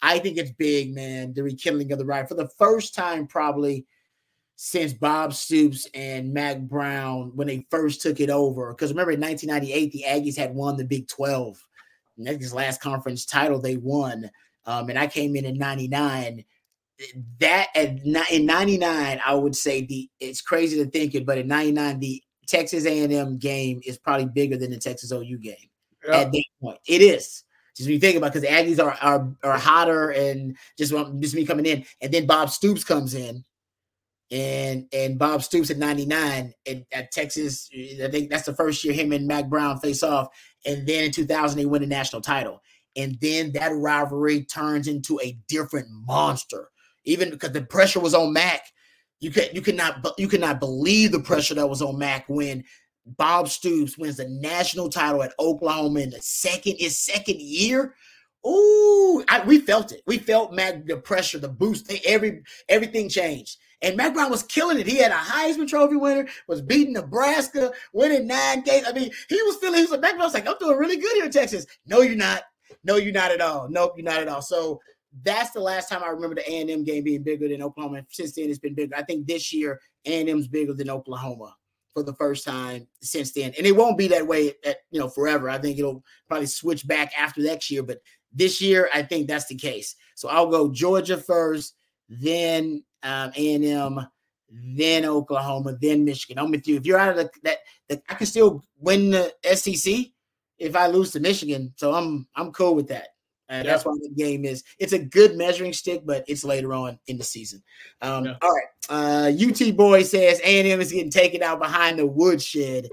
I think it's big, man, the rekindling of the rivalry. For the first time probably since Bob Stoops and Mack Brown, when they first took it over. Because remember, in nineteen ninety-eight, the Aggies had won the Big twelve. And that's his last conference title they won. Um, and I came in in ninety-nine. That at, in ninety-nine, I would say the it's crazy to think it, but in ninety-nine, the Texas A and M game is probably bigger than the Texas O U game. Yep. At that point. It is. Just when you think about it, because the Aggies are, are are hotter and just, just me coming in. And then Bob Stoops comes in. And and Bob Stoops at ninety-nine and at Texas, I think that's the first year him and Mack Brown face off. And then in two thousand, they win the national title. And then that rivalry turns into a different monster. Even because the pressure was on Mack. You could you could not you could not believe the pressure that was on Mack when Bob Stoops wins the national title at Oklahoma in the second his second year. Ooh, I, we felt it. We felt Mack, the pressure, the boost, every everything changed. And Mack Brown was killing it. He had a Heisman Trophy winner, was beating Nebraska, winning nine games. I mean, he was feeling, he was like, Mack Brown was like, I'm doing really good here in Texas. No, you're not. No, you're not at all. Nope, you're not at all. So that's the last time I remember the A and M game being bigger than Oklahoma. And since then, it's been bigger. I think this year, A and M's bigger than Oklahoma for the first time since then. And it won't be that way at, you know, forever. I think it'll probably switch back after next year. But this year, I think that's the case. So I'll go Georgia first, then um, A and M, then Oklahoma, then Michigan. I'm with you. If you're out of the, that, the, I can still win the S E C if I lose to Michigan. So I'm I'm cool with that. Uh, yep. That's why the game is. It's a good measuring stick, but it's later on in the season. Um, yeah. All right. Uh, U T Boy says A and M is getting taken out behind the woodshed.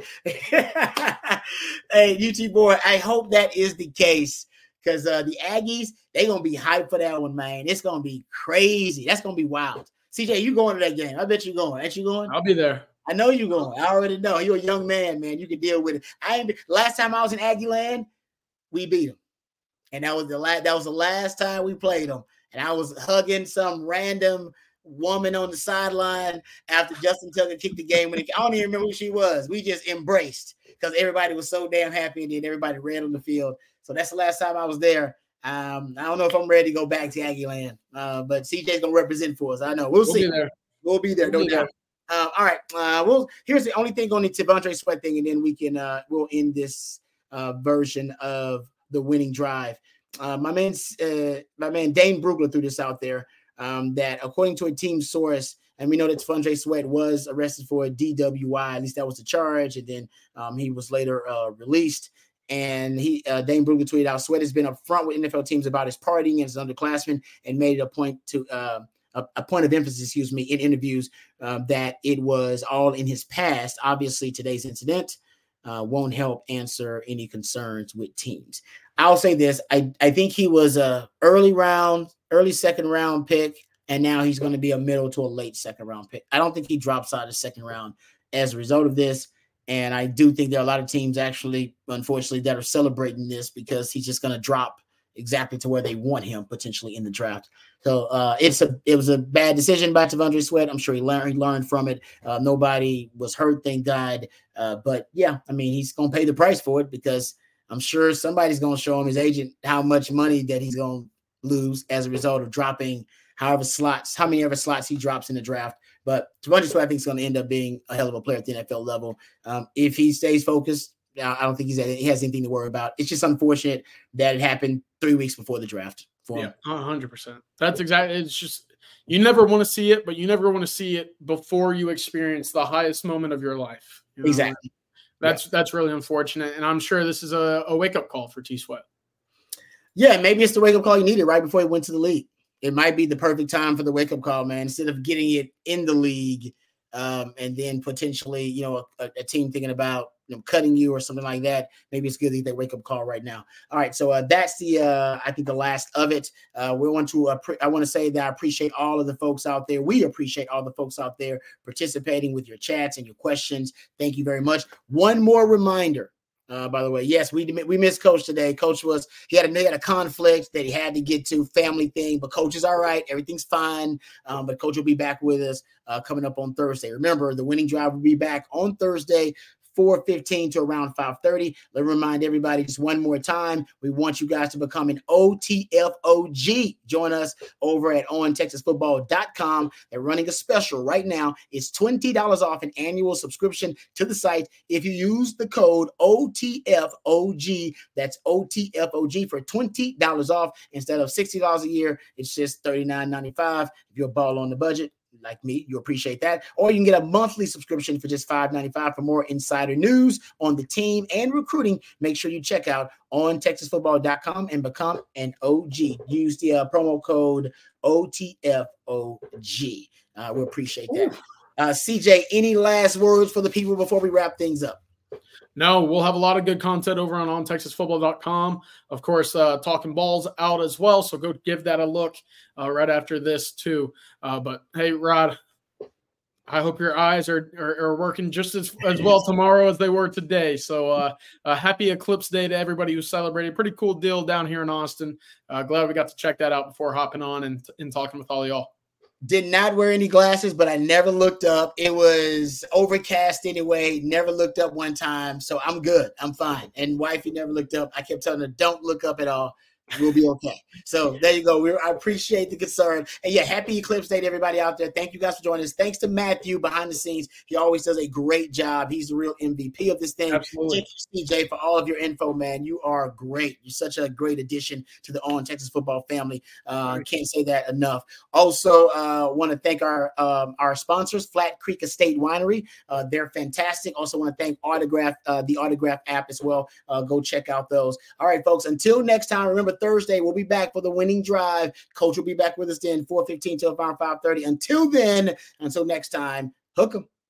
Hey, U T Boy, I hope that is the case. Because uh, the Aggies, they're going to be hyped for that one, man. It's going to be crazy. That's going to be wild. C J, you going to that game. I bet you're going. Ain't you going? I'll be there. I know you're going. I already know. You're a young man, man. You can deal with it. I ain't, last time I was in Aggie land, we beat them. And that was the last, that was the last time we played them. And I was hugging some random woman on the sideline after Justin Tucker kicked the game. When it, I don't even remember who she was. We just embraced because everybody was so damn happy, and then everybody ran on the field. So that's the last time I was there. Um, I don't know if I'm ready to go back to Aggie land, uh, but C J's gonna represent for us. I know. We'll, we'll see. Be there. We'll be there. We'll no doubt. Uh, all right. Uh, well, here's the only thing on the T'Vondre Sweat thing, and then we can uh, we'll end this uh, version of the winning drive. Uh, my man, uh, my man Dane Brugler threw this out there um, that according to a team source, and we know that T'Vondre Sweat was arrested for a D W I. At least that was the charge, and then um, he was later uh, released. And he, uh, Dane Brugler tweeted out, Sweat has been upfront with N F L teams about his partying and his underclassmen, and made it a point to uh, a, a point of emphasis, excuse me, in interviews uh, that it was all in his past. Obviously, today's incident uh, won't help answer any concerns with teams. I'll say this: I I think he was a early round, early second round pick, and now he's going to be a middle to a late second round pick. I don't think he drops out of the second round as a result of this. And I do think there are a lot of teams actually, unfortunately, that are celebrating this because he's just going to drop exactly to where they want him potentially in the draft. So uh, it's a it was a bad decision by T'Vondre Sweat. I'm sure he learned he learned from it. Uh, nobody was hurt, thank God. Uh, but yeah, I mean, he's going to pay the price for it because I'm sure somebody's going to show him, his agent, how much money that he's going to lose as a result of dropping however slots, how many ever slots he drops in the draft. But T'Vondre Sweat, I think, is going to end up being a hell of a player at the N F L level. Um, if he stays focused, I don't think he's he has anything to worry about. It's just unfortunate that it happened three weeks before the draft. For yeah, one hundred percent. That's exactly. It's just you never want to see it, but you never want to see it before you experience the highest moment of your life. You know? Exactly. That's yeah. that's really unfortunate, and I'm sure this is a, a wake up call for T Sweat. Yeah, maybe it's the wake up call you needed right before he went to the league. It might be the perfect time for the wake-up call, man, instead of getting it in the league um, and then potentially, you know, a, a team thinking about you know, cutting you or something like that. Maybe it's good to get that wake-up call right now. All right, so uh, that's the, uh, I think, the last of it. Uh, we want to, uh, pre- I want to say that I appreciate all of the folks out there. We appreciate all the folks out there participating with your chats and your questions. Thank you very much. One more reminder. Uh, by the way, yes, we we missed Coach today. Coach was he had a he had a conflict that he had to get to, family thing, but Coach is all right. Everything's fine. Um, but Coach will be back with us uh, coming up on Thursday. Remember, the winning drive will be back on Thursday four fifteen to around five thirty. Let me remind everybody just one more time. We want you guys to become an O T F O G. Join us over at on texas football dot com. They're running a special right now. It's twenty dollars off an annual subscription to the site if you use the code O T F O G. That's O T F O G for twenty dollars off instead of sixty dollars a year. It's just thirty-nine ninety-five. If you're a ball on the budget like me, you appreciate that. Or you can get a monthly subscription for just five ninety-five for more insider news on the team and recruiting. Make sure you check out on texas football dot com and become an O G. Use the uh, promo code O T F O G. Uh, we appreciate that. Uh, C J, any last words for the people before we wrap things up? No, we'll have a lot of good content over on on texas football dot com. Of course, uh, Talking Balls out as well, so go give that a look uh, right after this too. Uh, but hey, Rod, I hope your eyes are are, are working just as, as well tomorrow as they were today. So uh, uh, happy Eclipse Day to everybody who celebrated. Pretty cool deal down here in Austin. Uh, glad we got to check that out before hopping on and, and talking with all y'all. Did not wear any glasses, but I never looked up. It was overcast anyway. Never looked up one time. So I'm good. I'm fine. And wifey never looked up. I kept telling her, don't look up at all. We'll be okay. So there you go. We're, I appreciate the concern. And yeah, happy Eclipse Day to everybody out there. Thank you guys for joining us. Thanks to Matthew behind the scenes. He always does a great job. He's the real M V P of this thing. Absolutely. Thank you, C J, for all of your info, man. You are great. You're such a great addition to the On Texas Football family. Uh, can't say that enough. Also, uh, want to thank our um, our sponsors, Flat Creek Estate Winery. Uh, they're fantastic. Also want to thank Autograph, uh, the Autograph app as well. Uh, go check out those. All right, folks. Until next time, remember Thursday, we'll be back for the winning drive. Coach will be back with us then, four fifteen till around five thirty. Until then, until next time, hook 'em.